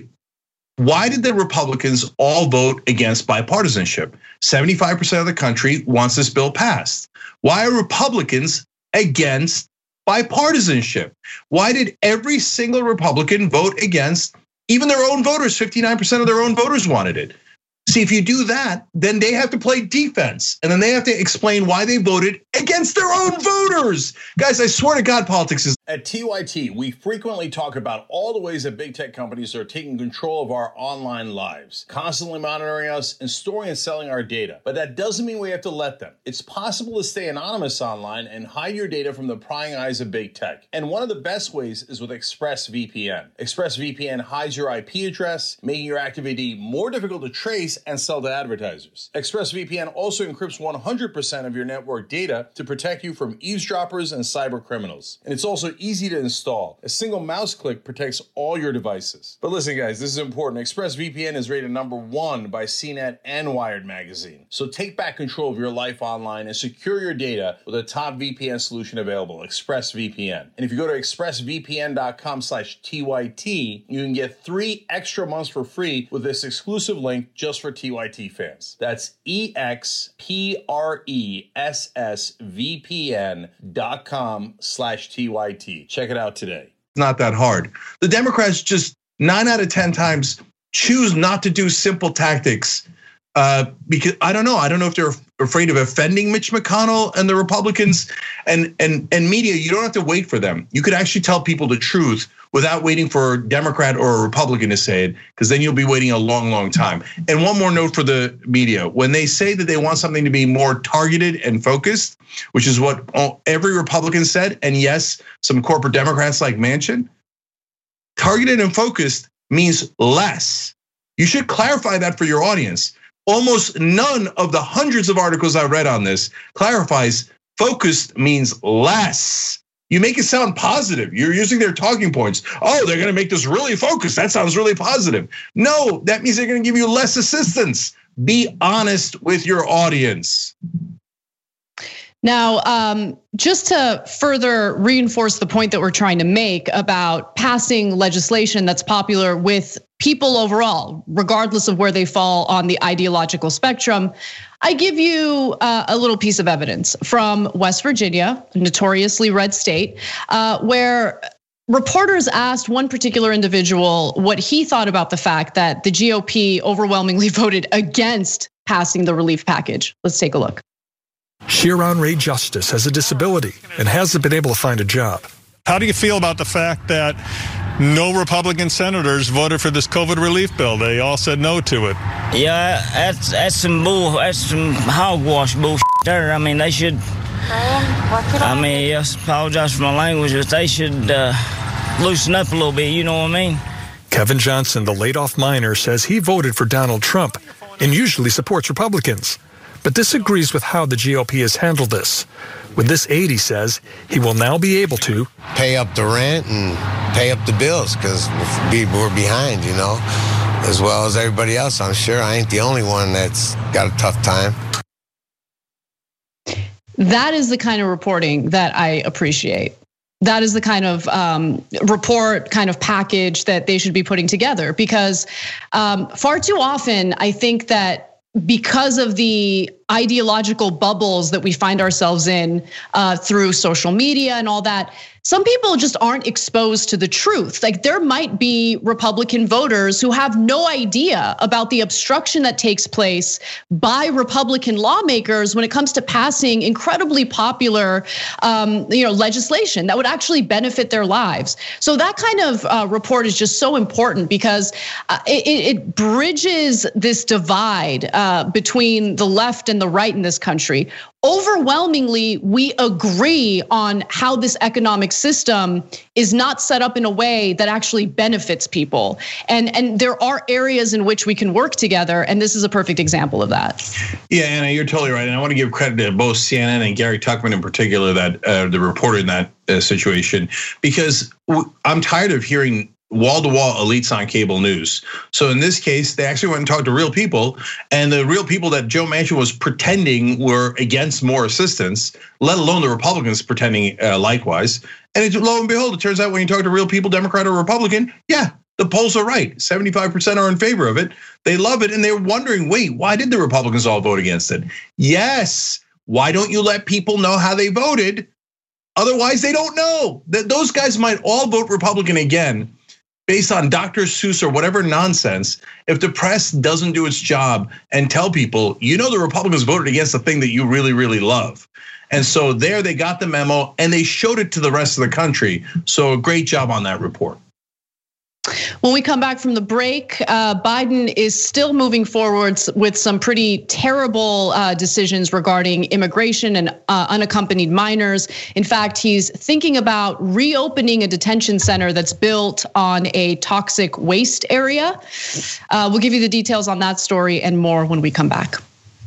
why did the Republicans all vote against bipartisanship? seventy-five percent of the country wants this bill passed. Why are Republicans against bipartisanship? Why did every single Republican vote against, even their own voters? fifty-nine percent of their own voters wanted it. See, if you do that, then they have to play defense, and then they have to explain why they voted against their own voters. Guys, I swear to God, politics is. At T Y T, we frequently talk about all the ways that big tech companies are taking control of our online lives, constantly monitoring us and storing and selling our data. But that doesn't mean we have to let them. It's possible to stay anonymous online and hide your data from the prying eyes of big tech. And one of the best ways is with ExpressVPN. ExpressVPN hides your I P address, making your activity more difficult to trace and sell to advertisers. ExpressVPN also encrypts one hundred percent of your network data to protect you from eavesdroppers and cyber criminals. And it's also easy to install. A single mouse click protects all your devices. But listen, guys, this is important. ExpressVPN is rated number one by C net and Wired magazine. So take back control of your life online and secure your data with a top V P N solution available, ExpressVPN. And if you go to expressvpn.com slash TYT, you can get three extra months for free with this exclusive link just for T Y T fans. That's E X P R E S S V P N dot com slash T Y T. Check it out today. It's not that hard. The Democrats just nine out of ten times choose not to do simple tactics uh, because I don't know. I don't know if they're afraid of offending Mitch McConnell and the Republicans and and and media. You don't have to wait for them. You could actually tell people the truth without waiting for a Democrat or a Republican to say it, because then you'll be waiting a long, long time. And one more note for the media. When they say that they want something to be more targeted and focused, which is what every Republican said, and yes, some corporate Democrats like Manchin, targeted and focused means less. You should clarify that for your audience. Almost none of the hundreds of articles I read on this clarifies focused means less. You make it sound positive. You're using their talking points. Oh, they're gonna make this really focused. That sounds really positive. No, that means they're gonna give you less assistance. Be honest with your audience. Now, um, just to further reinforce the point that we're trying to make about passing legislation that's popular with people overall, regardless of where they fall on the ideological spectrum, I give you a little piece of evidence from West Virginia, a notoriously red state, where reporters asked one particular individual what he thought about the fact that the G O P overwhelmingly voted against passing the relief package. Let's take a look. Shiran Ray Justice has a disability and hasn't been able to find a job. How do you feel about the fact that no Republican senators voted for this COVID relief bill? They all said no to it. Yeah, that's that's some bull, that's some hogwash bullshit there. I mean, they should. I mean, yes, apologize for my language, but they should uh, loosen up a little bit. You know what I mean? Kevin Johnson, the laid-off miner, says he voted for Donald Trump and usually supports Republicans, but disagrees with how the G O P has handled this. With this aid, he says, he will now be able to pay up the rent and pay up the bills because we're behind, you know, as well as everybody else. I'm sure I ain't the only one that's got a tough time. That is the kind of reporting that I appreciate. That is the kind of um, report, kind of package that they should be putting together, because um, far too often, I think that because of the ideological bubbles that we find ourselves in uh, through social media and all that, some people just aren't exposed to the truth. Like there might be Republican voters who have no idea about the obstruction that takes place by Republican lawmakers when it comes to passing incredibly popular, um, you know, legislation that would actually benefit their lives. So that kind of uh, report is just so important because uh, it, it bridges this divide uh, between the left and the right in this country. Overwhelmingly, we agree on how this economic system is not set up in a way that actually benefits people. And, and there are areas in which we can work together, and this is a perfect example of that. Yeah, Anna, you're totally right. And I want to give credit to both C N N and Gary Tuchman in particular, that uh, the reporter in that uh, situation, because I'm tired of hearing wall-to-wall elites on cable news. So in this case, they actually went and talked to real people, and the real people that Joe Manchin was pretending were against more assistance, let alone the Republicans pretending likewise. And it, lo and behold, it turns out when you talk to real people, Democrat or Republican, yeah, the polls are right. seventy-five percent are in favor of it. They love it, and they're wondering, wait, why did the Republicans all vote against it? Yes, why don't you let people know how they voted? Otherwise, they don't know. That those guys might all vote Republican again, based on Doctor Seuss or whatever nonsense, if the press doesn't do its job and tell people, you know, the Republicans voted against the thing that you really, really love. And so there they got the memo and they showed it to the rest of the country. So a great job on that report. When we come back from the break, uh, Biden is still moving forward with some pretty terrible uh, decisions regarding immigration and uh, unaccompanied minors. In fact, he's thinking about reopening a detention center that's built on a toxic waste area. Uh, we'll give you the details on that story and more when we come back.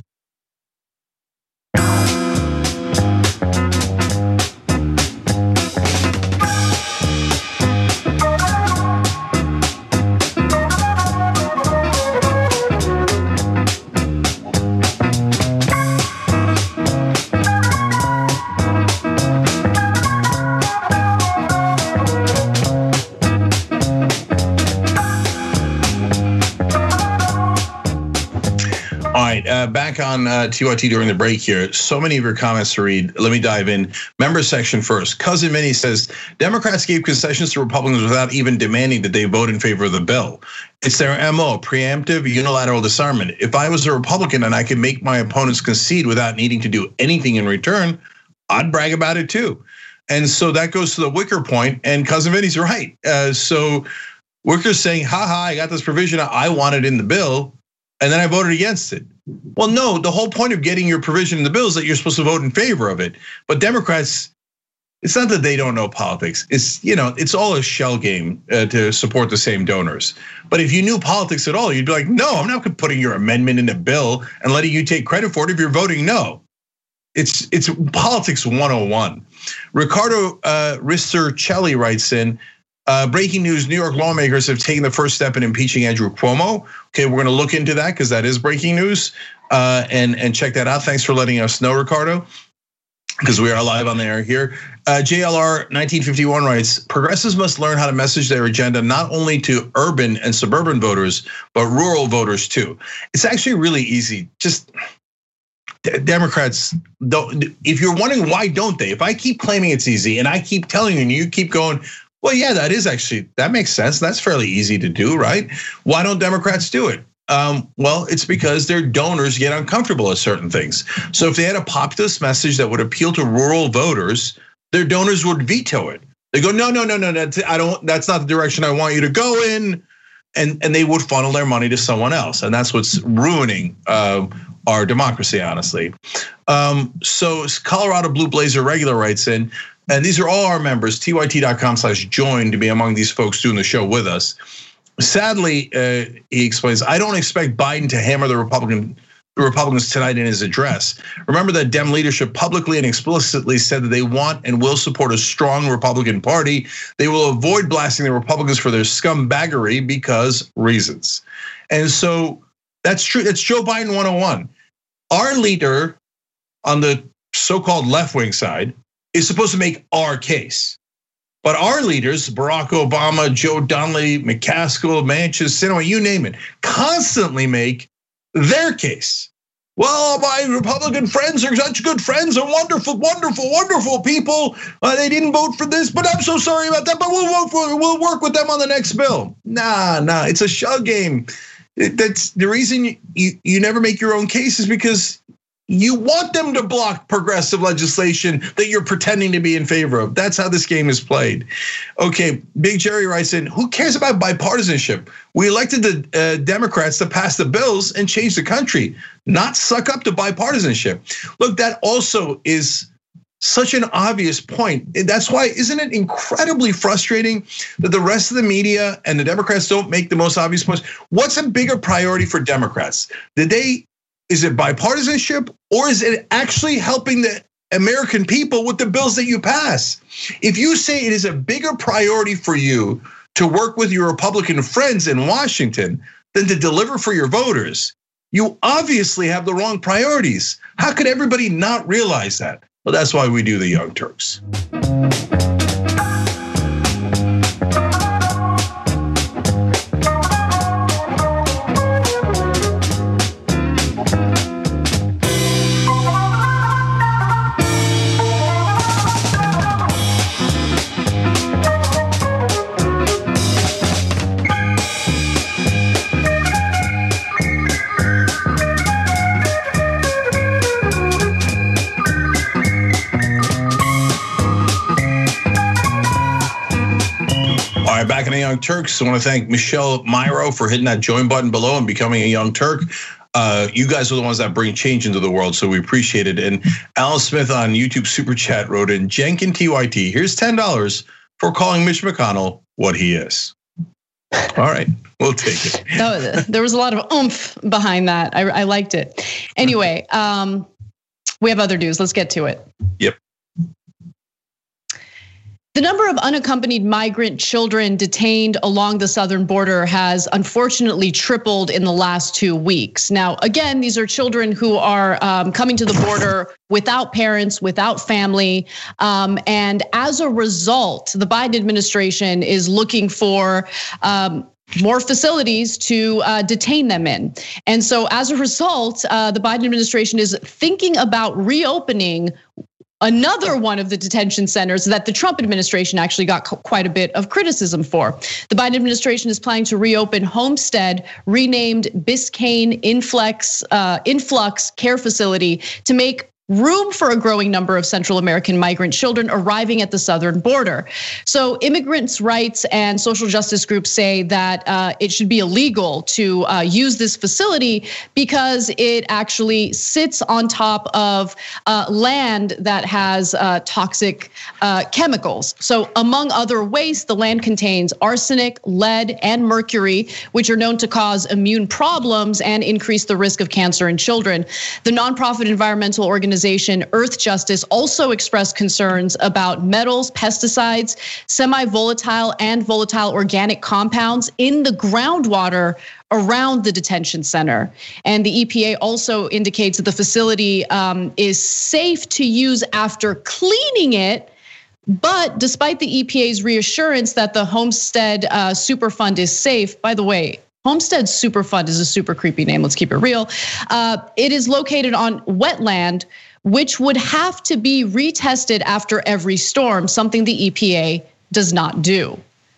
Back on T Y T during the break here. So many of your comments to read. Let me dive in. Member section first. Cousin Minnie says, Democrats gave concessions to Republicans without even demanding that they vote in favor of the bill. It's their M O, preemptive unilateral disarmament. If I was a Republican and I could make my opponents concede without needing to do anything in return, I'd brag about it too. And so that goes to the Wicker point, and Cousin Minnie's right. Uh, so Wicker's saying, haha, I got this provision I wanted in the bill, and then I voted against it. Well, no, the whole point of getting your provision in the bill is that you're supposed to vote in favor of it. But Democrats, it's not that they don't know politics. It's, you know, it's all a shell game to support the same donors. But if you knew politics at all, you'd be like, no, I'm not putting your amendment in the bill and letting you take credit for it if you're voting no. It's it's politics one oh one. Ricardo uh, Ristorcelli writes in, Uh, breaking news, New York lawmakers have taken the first step in impeaching Andrew Cuomo. Okay, we're gonna look into that because that is breaking news, uh, and, and check that out. Thanks for letting us know, Ricardo, because we are live on the air here. Uh, J L R nineteen fifty-one writes, progressives must learn how to message their agenda not only to urban and suburban voters, but rural voters too. It's actually really easy. Just Democrats don't, if you're wondering why don't they, if I keep claiming it's easy and I keep telling you and you keep going, well, yeah, that is actually, that makes sense. That's fairly easy to do, right? Why don't Democrats do it? Um, well, it's because their donors get uncomfortable at certain things. So if they had a populist message that would appeal to rural voters, their donors would veto it. They go, no, no, no, no, that's, I don't, that's not the direction I want you to go in. And, and they would funnel their money to someone else. And that's what's ruining uh, our democracy, honestly. Um, so Colorado Blue Blazer Regular writes in, and these are all our members, T Y T dot com slash join to be among these folks doing the show with us. Sadly, uh, he explains, I don't expect Biden to hammer the Republican the Republicans tonight in his address. Remember that Dem leadership publicly and explicitly said that they want and will support a strong Republican Party. They will avoid blasting the Republicans for their scumbaggery because reasons. And so that's true. That's Joe Biden one oh one. Our leader on the so-called left-wing side is supposed to make our case. But our leaders, Barack Obama, Joe Donnelly, McCaskill, Manchin, Sinema, you name it, constantly make their case. well, my Republican friends are such good friends and wonderful, wonderful, wonderful people. Uh, they didn't vote for this, but I'm so sorry about that. But we'll vote for, we'll work with them on the next bill. Nah, nah, it's a shell game. That's the reason you, you, you never make your own case is because you want them to block progressive legislation that you're pretending to be in favor of. That's how this game is played. Okay, Big Jerry writes in, who cares about bipartisanship? We elected the uh, Democrats to pass the bills and change the country, not suck up to bipartisanship. Look, that also is such an obvious point. And that's why, isn't it incredibly frustrating that the rest of the media and the Democrats don't make the most obvious points? What's a bigger priority for Democrats? Did they Is it bipartisanship or is it actually helping the American people with the bills that you pass? If you say it is a bigger priority for you to work with your Republican friends in Washington than to deliver for your voters, you obviously have the wrong priorities. How could everybody not realize that? Well, that's why we do the Young Turks. Back in the Young Turks, I want to thank Michelle Myro for hitting that join button below and becoming a Young Turk. Uh, you guys are the ones that bring change into the world, so we appreciate it. And Alan Smith on YouTube Super Chat wrote in, Jenkin T Y T, here's ten dollars for calling Mitch McConnell what he is. All right, we'll take it. No, there was a lot of oomph behind that. I, I liked it. Anyway, um, we have other news. Let's get to it. Yep. The number of unaccompanied migrant children detained along the southern border has unfortunately tripled in the last two weeks. Now, again, these are children who are coming to the border without parents, without family. And as a result, the Biden administration is looking for more facilities to detain them in. And so as a result, the Biden administration is thinking about reopening another one of the detention centers that the Trump administration actually got quite a bit of criticism for. The Biden administration is planning to reopen Homestead, renamed Biscayne Influx, uh, Influx Care Facility, to make room for a growing number of Central American migrant children arriving at the southern border. So immigrants' rights and social justice groups say that uh, it should be illegal to uh, use this facility because it actually sits on top of uh, land that has uh, toxic uh, chemicals. So among other wastes, the land contains arsenic, lead, and mercury, which are known to cause immune problems and increase the risk of cancer in children. The nonprofit environmental organization Earth Justice also expressed concerns about metals, pesticides, semi-volatile and volatile organic compounds in the groundwater around the detention center. And the E P A also indicates that the facility is safe to use after cleaning it. But despite the E P A's reassurance that the Homestead Superfund is safe, by the way, Homestead Superfund is a super creepy name, let's keep it real. It is located on wetland, which would have to be retested after every storm, something the E P A does not do.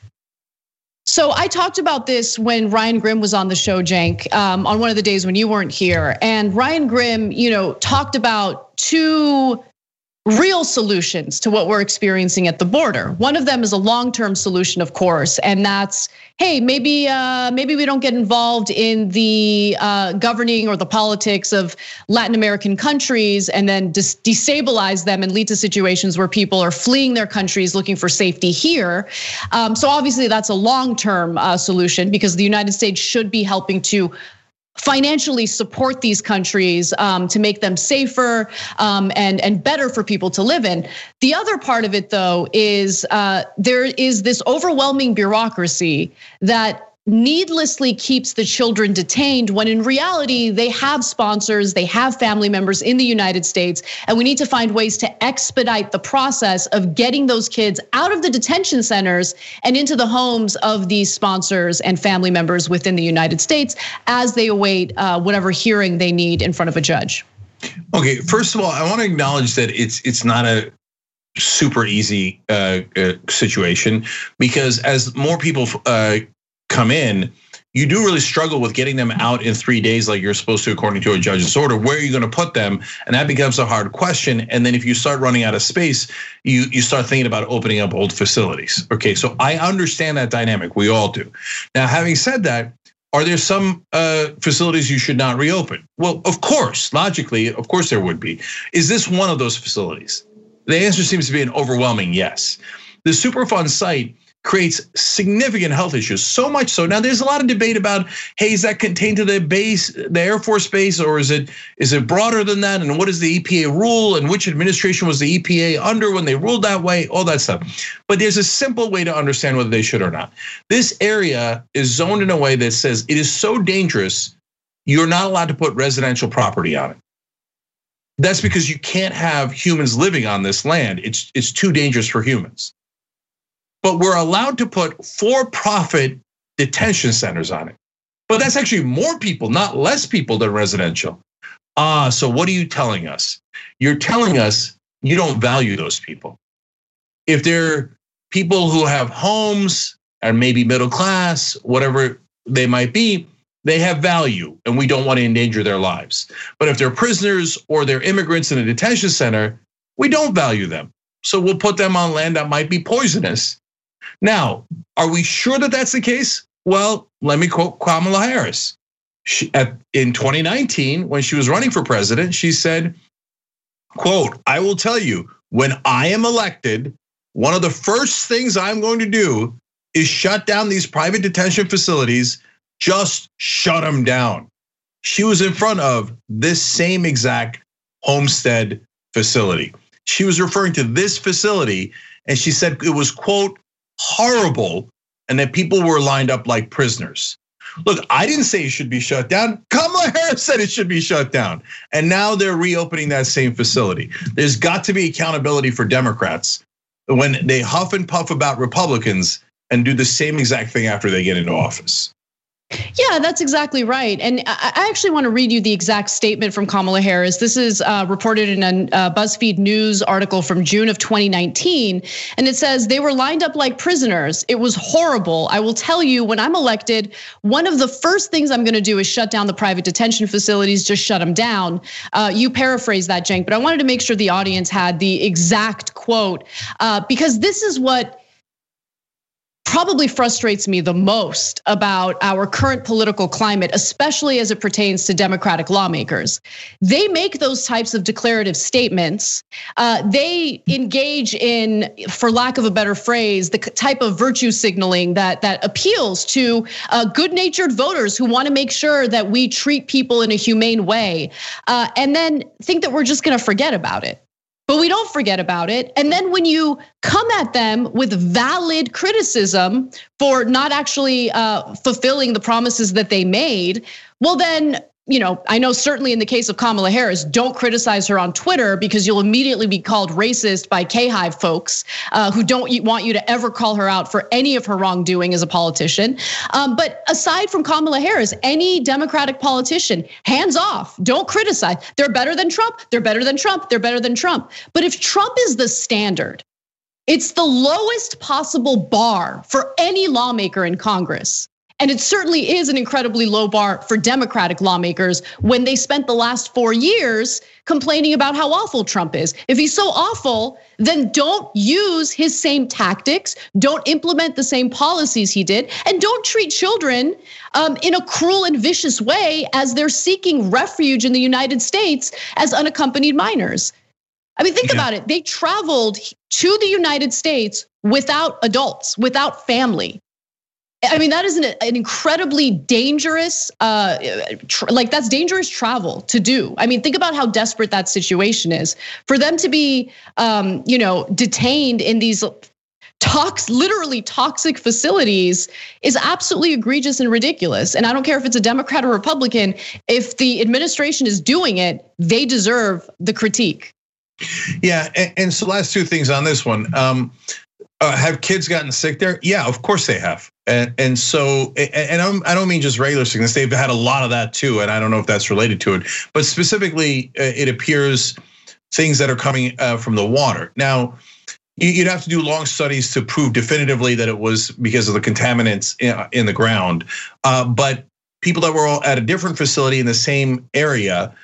So I talked about this when Ryan Grim was on the show, Cenk, um, on one of the days when you weren't here. And Ryan Grim, you know, talked about two real solutions to what we're experiencing at the border. One of them is a long-term solution, of course, and that's, hey, maybe uh, maybe we don't get involved in the uh, governing or the politics of Latin American countries and then dis- destabilize them and lead to situations where people are fleeing their countries looking for safety here. Um, so obviously that's a long-term uh, solution because the United States should be helping to financially support these countries um, to make them safer um, and, and better for people to live in. The other part of it, though, is uh, there is this overwhelming bureaucracy that needlessly keeps the children detained when in reality they have sponsors, they have family members in the United States, and we need to find ways to expedite the process of getting those kids out of the detention centers and into the homes of these sponsors and family members within the United States as they await whatever hearing they need in front of a judge. Okay, first of all, I want to acknowledge that it's it's not a super easy uh, uh, situation, because as more people uh, come in, you do really struggle with getting them out in three days like you're supposed to according to a judge's order. Where are you going to put them? And that becomes a hard question. And then if you start running out of space, you, you start thinking about opening up old facilities. Okay, so I understand that dynamic, we all do. Now, having said that, are there some uh, facilities you should not reopen? Well, of course, logically, of course there would be. Is this one of those facilities? The answer seems to be an overwhelming yes. The Superfund site creates significant health issues, so much so. Now there's a lot of debate about, hey, is that contained to the base, the Air Force base, or is it is it broader than that? And what is the E P A rule? And which administration was the E P A under when they ruled that way? All that stuff. But there's a simple way to understand whether they should or not. This area is zoned in a way that says it is so dangerous, you're not allowed to put residential property on it. That's because you can't have humans living on this land. It's it's too dangerous for humans. But we're allowed to put for-profit detention centers on it. But that's actually more people, not less people than residential. Ah, so what are you telling us? You're telling us you don't value those people. If they're people who have homes and maybe middle class, whatever they might be, they have value and we don't want to endanger their lives. But if they're prisoners or they're immigrants in a detention center, we don't value them. So we'll put them on land that might be poisonous. Now, are we sure that that's the case? Well, let me quote Kamala Harris. She, at, in twenty nineteen, when she was running for president, she said, quote, I will tell you, when I am elected, one of the first things I'm going to do is shut down these private detention facilities, just shut them down. She was in front of this same exact Homestead facility. She was referring to this facility and she said it was, quote, horrible, and that people were lined up like prisoners. Look, I didn't say it should be shut down. Kamala Harris said it should be shut down. And now they're reopening that same facility. There's got to be accountability for Democrats when they huff and puff about Republicans and do the same exact thing after they get into office. Yeah, that's exactly right. And I actually want to read you the exact statement from Kamala Harris. This is reported in a BuzzFeed News article from June of twenty nineteen. And it says, they were lined up like prisoners. It was horrible. I will tell you, when I'm elected, one of the first things I'm going to do is shut down the private detention facilities, just shut them down. You paraphrase that, Cenk, but I wanted to make sure the audience had the exact quote, because this is what probably frustrates me the most about our current political climate, especially as it pertains to Democratic lawmakers. They make those types of declarative statements. They engage in, for lack of a better phrase, the type of virtue signaling that that appeals to good-natured voters who want to make sure that we treat people in a humane way, and then think that we're just going to forget about it. But we don't forget about it. And then when you come at them with valid criticism for not actually fulfilling the promises that they made, well then, you know, I know certainly in the case of Kamala Harris, don't criticize her on Twitter because you'll immediately be called racist by K-Hive folks who don't want you to ever call her out for any of her wrongdoing as a politician. But aside from Kamala Harris, any Democratic politician, hands off, don't criticize. They're better than Trump, they're better than Trump, they're better than Trump. But if Trump is the standard, it's the lowest possible bar for any lawmaker in Congress. And it certainly is an incredibly low bar for Democratic lawmakers when they spent the last four years complaining about how awful Trump is. If he's so awful, then don't use his same tactics, don't implement the same policies he did, and don't treat children in a cruel and vicious way as they're seeking refuge in the United States as unaccompanied minors. I mean, think yeah. about it. They traveled to the United States without adults, without family. I mean, that is an, an incredibly dangerous, uh, like that's dangerous travel to do. I mean, think about how desperate that situation is for them to be, um, you know, detained in these tox, literally toxic facilities is absolutely egregious and ridiculous. And I don't care if it's a Democrat or Republican, if the administration is doing it, they deserve the critique. Yeah, and, and so last two things on this one. Um, uh, have kids gotten sick there? Yeah, of course they have. And, and so, and I'm, I don't mean just regular sickness. They've had a lot of that too. And I don't know if that's related to it, but specifically it appears things that are coming from the water. Now, you'd have to do long studies to prove definitively that it was because of the contaminants in the ground. But people that were all at a different facility in the same area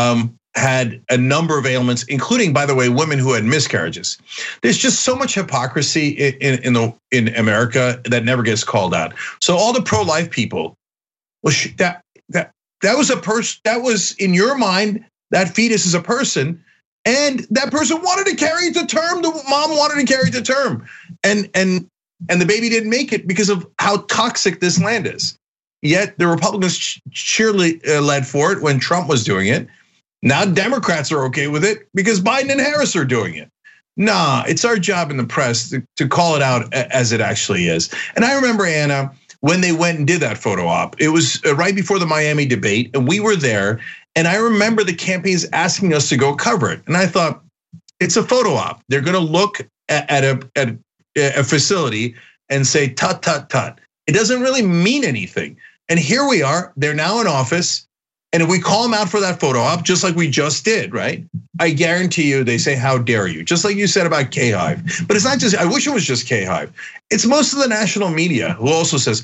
had a number of ailments, including, by the way, women who had miscarriages. There's just so much hypocrisy in, in, the, in America that never gets called out. So all the pro-life people, well, that, that, that was a person, that was in your mind, that fetus is a person. And that person wanted to carry it to term. The mom wanted to carry it to term, and and and the baby didn't make it because of how toxic this land is. Yet the Republicans cheerily led for it when Trump was doing it. Now Democrats are okay with it because Biden and Harris are doing it. Nah, it's our job in the press to, to call it out as it actually is. And I remember, Anna, when they went and did that photo op, it was right before the Miami debate, and we were there. And I remember the campaigns asking us to go cover it. And I thought, it's a photo op. They're gonna look at a, at a facility and say, tut, tut, tut. It doesn't really mean anything. And here we are, they're now in office. And if we call them out for that photo op, just like we just did, right? I guarantee you they say, how dare you? Just like you said about K-Hive. But it's not just, I wish it was just K-Hive. It's most of the national media who also says,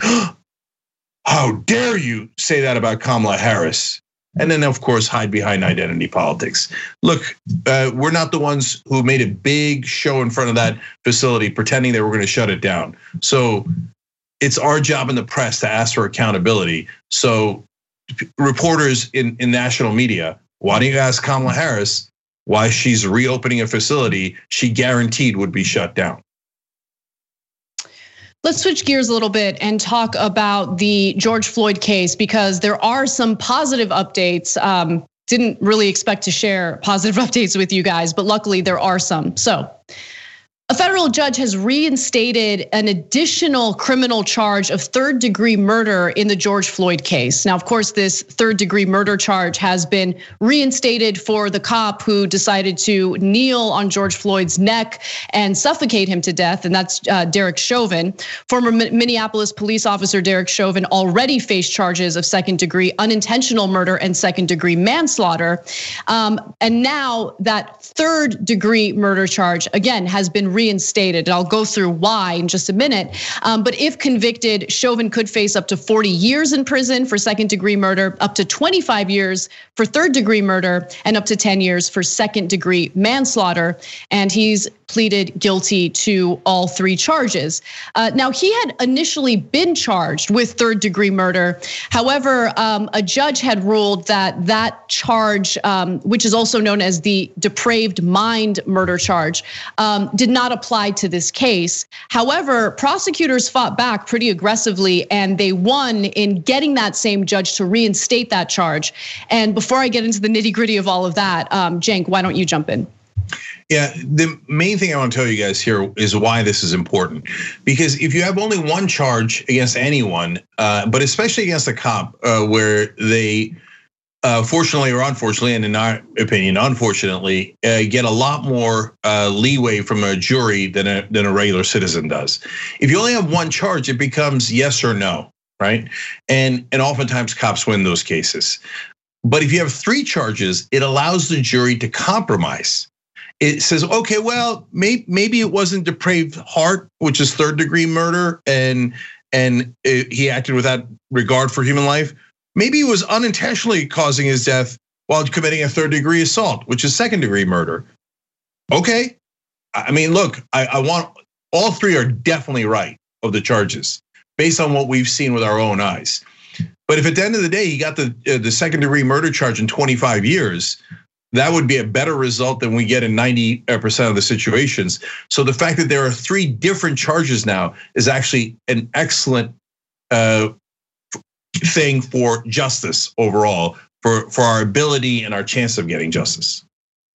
how dare you say that about Kamala Harris? And then, of course, hide behind identity politics. Look, uh, we're not the ones who made a big show in front of that facility pretending they were going to shut it down. So it's our job in the press to ask for accountability. So reporters in, in national media, why don't you ask Kamala Harris why she's reopening a facility she guaranteed would be shut down? Let's switch gears a little bit and talk about the George Floyd case, because there are some positive updates. Um, didn't really expect to share positive updates with you guys, but luckily there are some. So a federal judge has reinstated an additional criminal charge of third degree murder in the George Floyd case. Now, of course, this third degree murder charge has been reinstated for the cop who decided to kneel on George Floyd's neck and suffocate him to death, and that's Derek Chauvin. Former Minneapolis police officer Derek Chauvin already faced charges of second degree unintentional murder and second degree manslaughter. And now that third degree murder charge, again, has been reinstated. And I'll go through why in just a minute. Um, but if convicted, Chauvin could face up to forty years in prison for second degree murder, up to twenty-five years for third degree murder, and up to ten years for second degree manslaughter. And he's pleaded guilty to all three charges. Uh, now, he had initially been charged with third degree murder. However, um, a judge had ruled that that charge, um, which is also known as the depraved mind murder charge, um, did not apply to this case. However, prosecutors fought back pretty aggressively, and they won in getting that same judge to reinstate that charge. And before I get into the nitty gritty of all of that, um, Cenk, why don't you jump in? Yeah, the main thing I want to tell you guys here is why this is important. Because if you have only one charge against anyone, but especially against a cop, where they, fortunately or unfortunately, and in our opinion, unfortunately, get a lot more leeway from a jury than a than a regular citizen does. If you only have one charge, it becomes yes or no, right? And and oftentimes cops win those cases. But if you have three charges, it allows the jury to compromise. It says, okay, well, maybe maybe it wasn't depraved heart, which is third degree murder, and and he acted without regard for human life. Maybe he was unintentionally causing his death while committing a third degree assault, which is second degree murder. Okay, I mean, look, I, I want all three are definitely right of the charges based on what we've seen with our own eyes. But if at the end of the day he got the the second degree murder charge in twenty-five years, that would be a better result than we get in ninety percent of the situations. So the fact that there are three different charges now is actually an excellent thing for justice overall, for, for our ability and our chance of getting justice.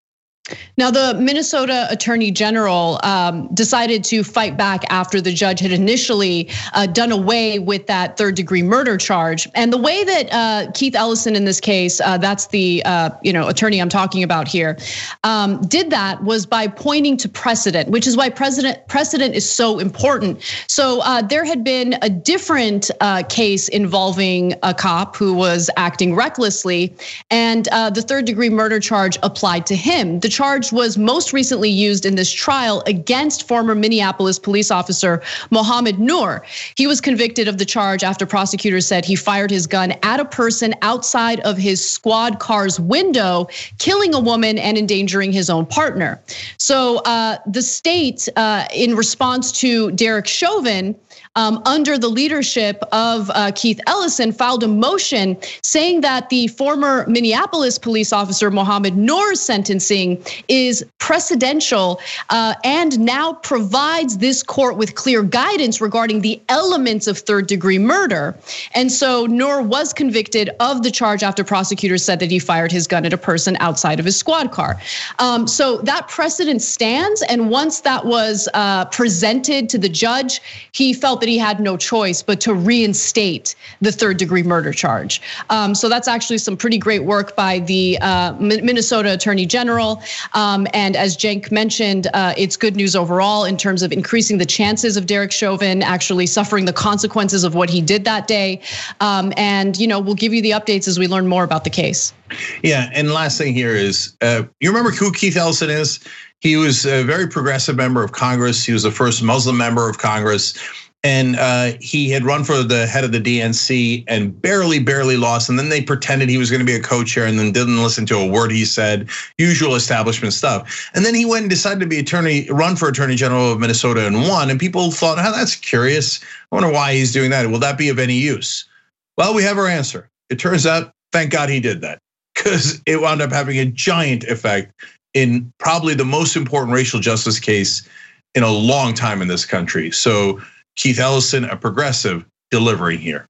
Now, the Minnesota Attorney General um, decided to fight back after the judge had initially uh, done away with that third degree murder charge. And the way that uh, Keith Ellison in this case, uh, that's the uh, you know attorney I'm talking about here, um, did that was by pointing to precedent, which is why precedent precedent is so important. So uh, there had been a different uh, case involving a cop who was acting recklessly, and uh, the third degree murder charge applied to him. The charge was most recently used in this trial against former Minneapolis police officer Mohammed Noor. He was convicted of the charge after prosecutors said he fired his gun at a person outside of his squad car's window, killing a woman and endangering his own partner. So uh, the state, uh, in response to Derek Chauvin, Um, under the leadership of uh, Keith Ellison, filed a motion saying that the former Minneapolis police officer Mohammed Noor's sentencing is precedential uh, and now provides this court with clear guidance regarding the elements of third degree murder. And so Noor was convicted of the charge after prosecutors said that he fired his gun at a person outside of his squad car. Um, so that precedent stands, and once that was uh, presented to the judge, he felt that he had no choice but to reinstate the third degree murder charge. Um, so that's actually some pretty great work by the uh, Minnesota Attorney General. Um, and as Cenk mentioned, uh, it's good news overall in terms of increasing the chances of Derek Chauvin actually suffering the consequences of what he did that day. Um, and you know, we'll give you the updates as we learn more about the case. Yeah, and last thing here is, uh, you remember who Keith Ellison is? He was a very progressive member of Congress. He was the first Muslim member of Congress. And uh, he had run for the head of the D N C and barely, barely lost. And then they pretended he was going to be a co-chair and then didn't listen to a word he said, usual establishment stuff. And then he went and decided to be attorney, run for Attorney General of Minnesota and won. And people thought, oh, that's curious. I wonder why he's doing that. Will that be of any use? Well, we have our answer. It turns out, thank God he did that, because it wound up having a giant effect in probably the most important racial justice case in a long time in this country. So Keith Ellison, a progressive, delivering here.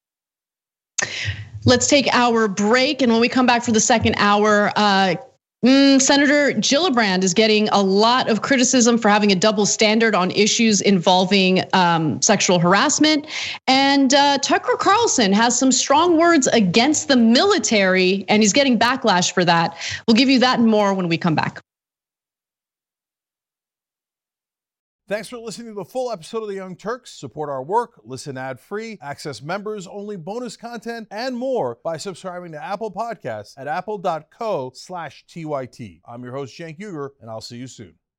Let's take our break, and when we come back for the second hour, uh, mm, Senator Gillibrand is getting a lot of criticism for having a double standard on issues involving um, sexual harassment. And uh, Tucker Carlson has some strong words against the military, and he's getting backlash for that. We'll give you that and more when we come back. Thanks for listening to the full episode of The Young Turks. Support our work, listen ad-free, access members-only bonus content, and more by subscribing to Apple Podcasts at apple dot co slash T Y T. I'm your host, Cenk Uygur, and I'll see you soon.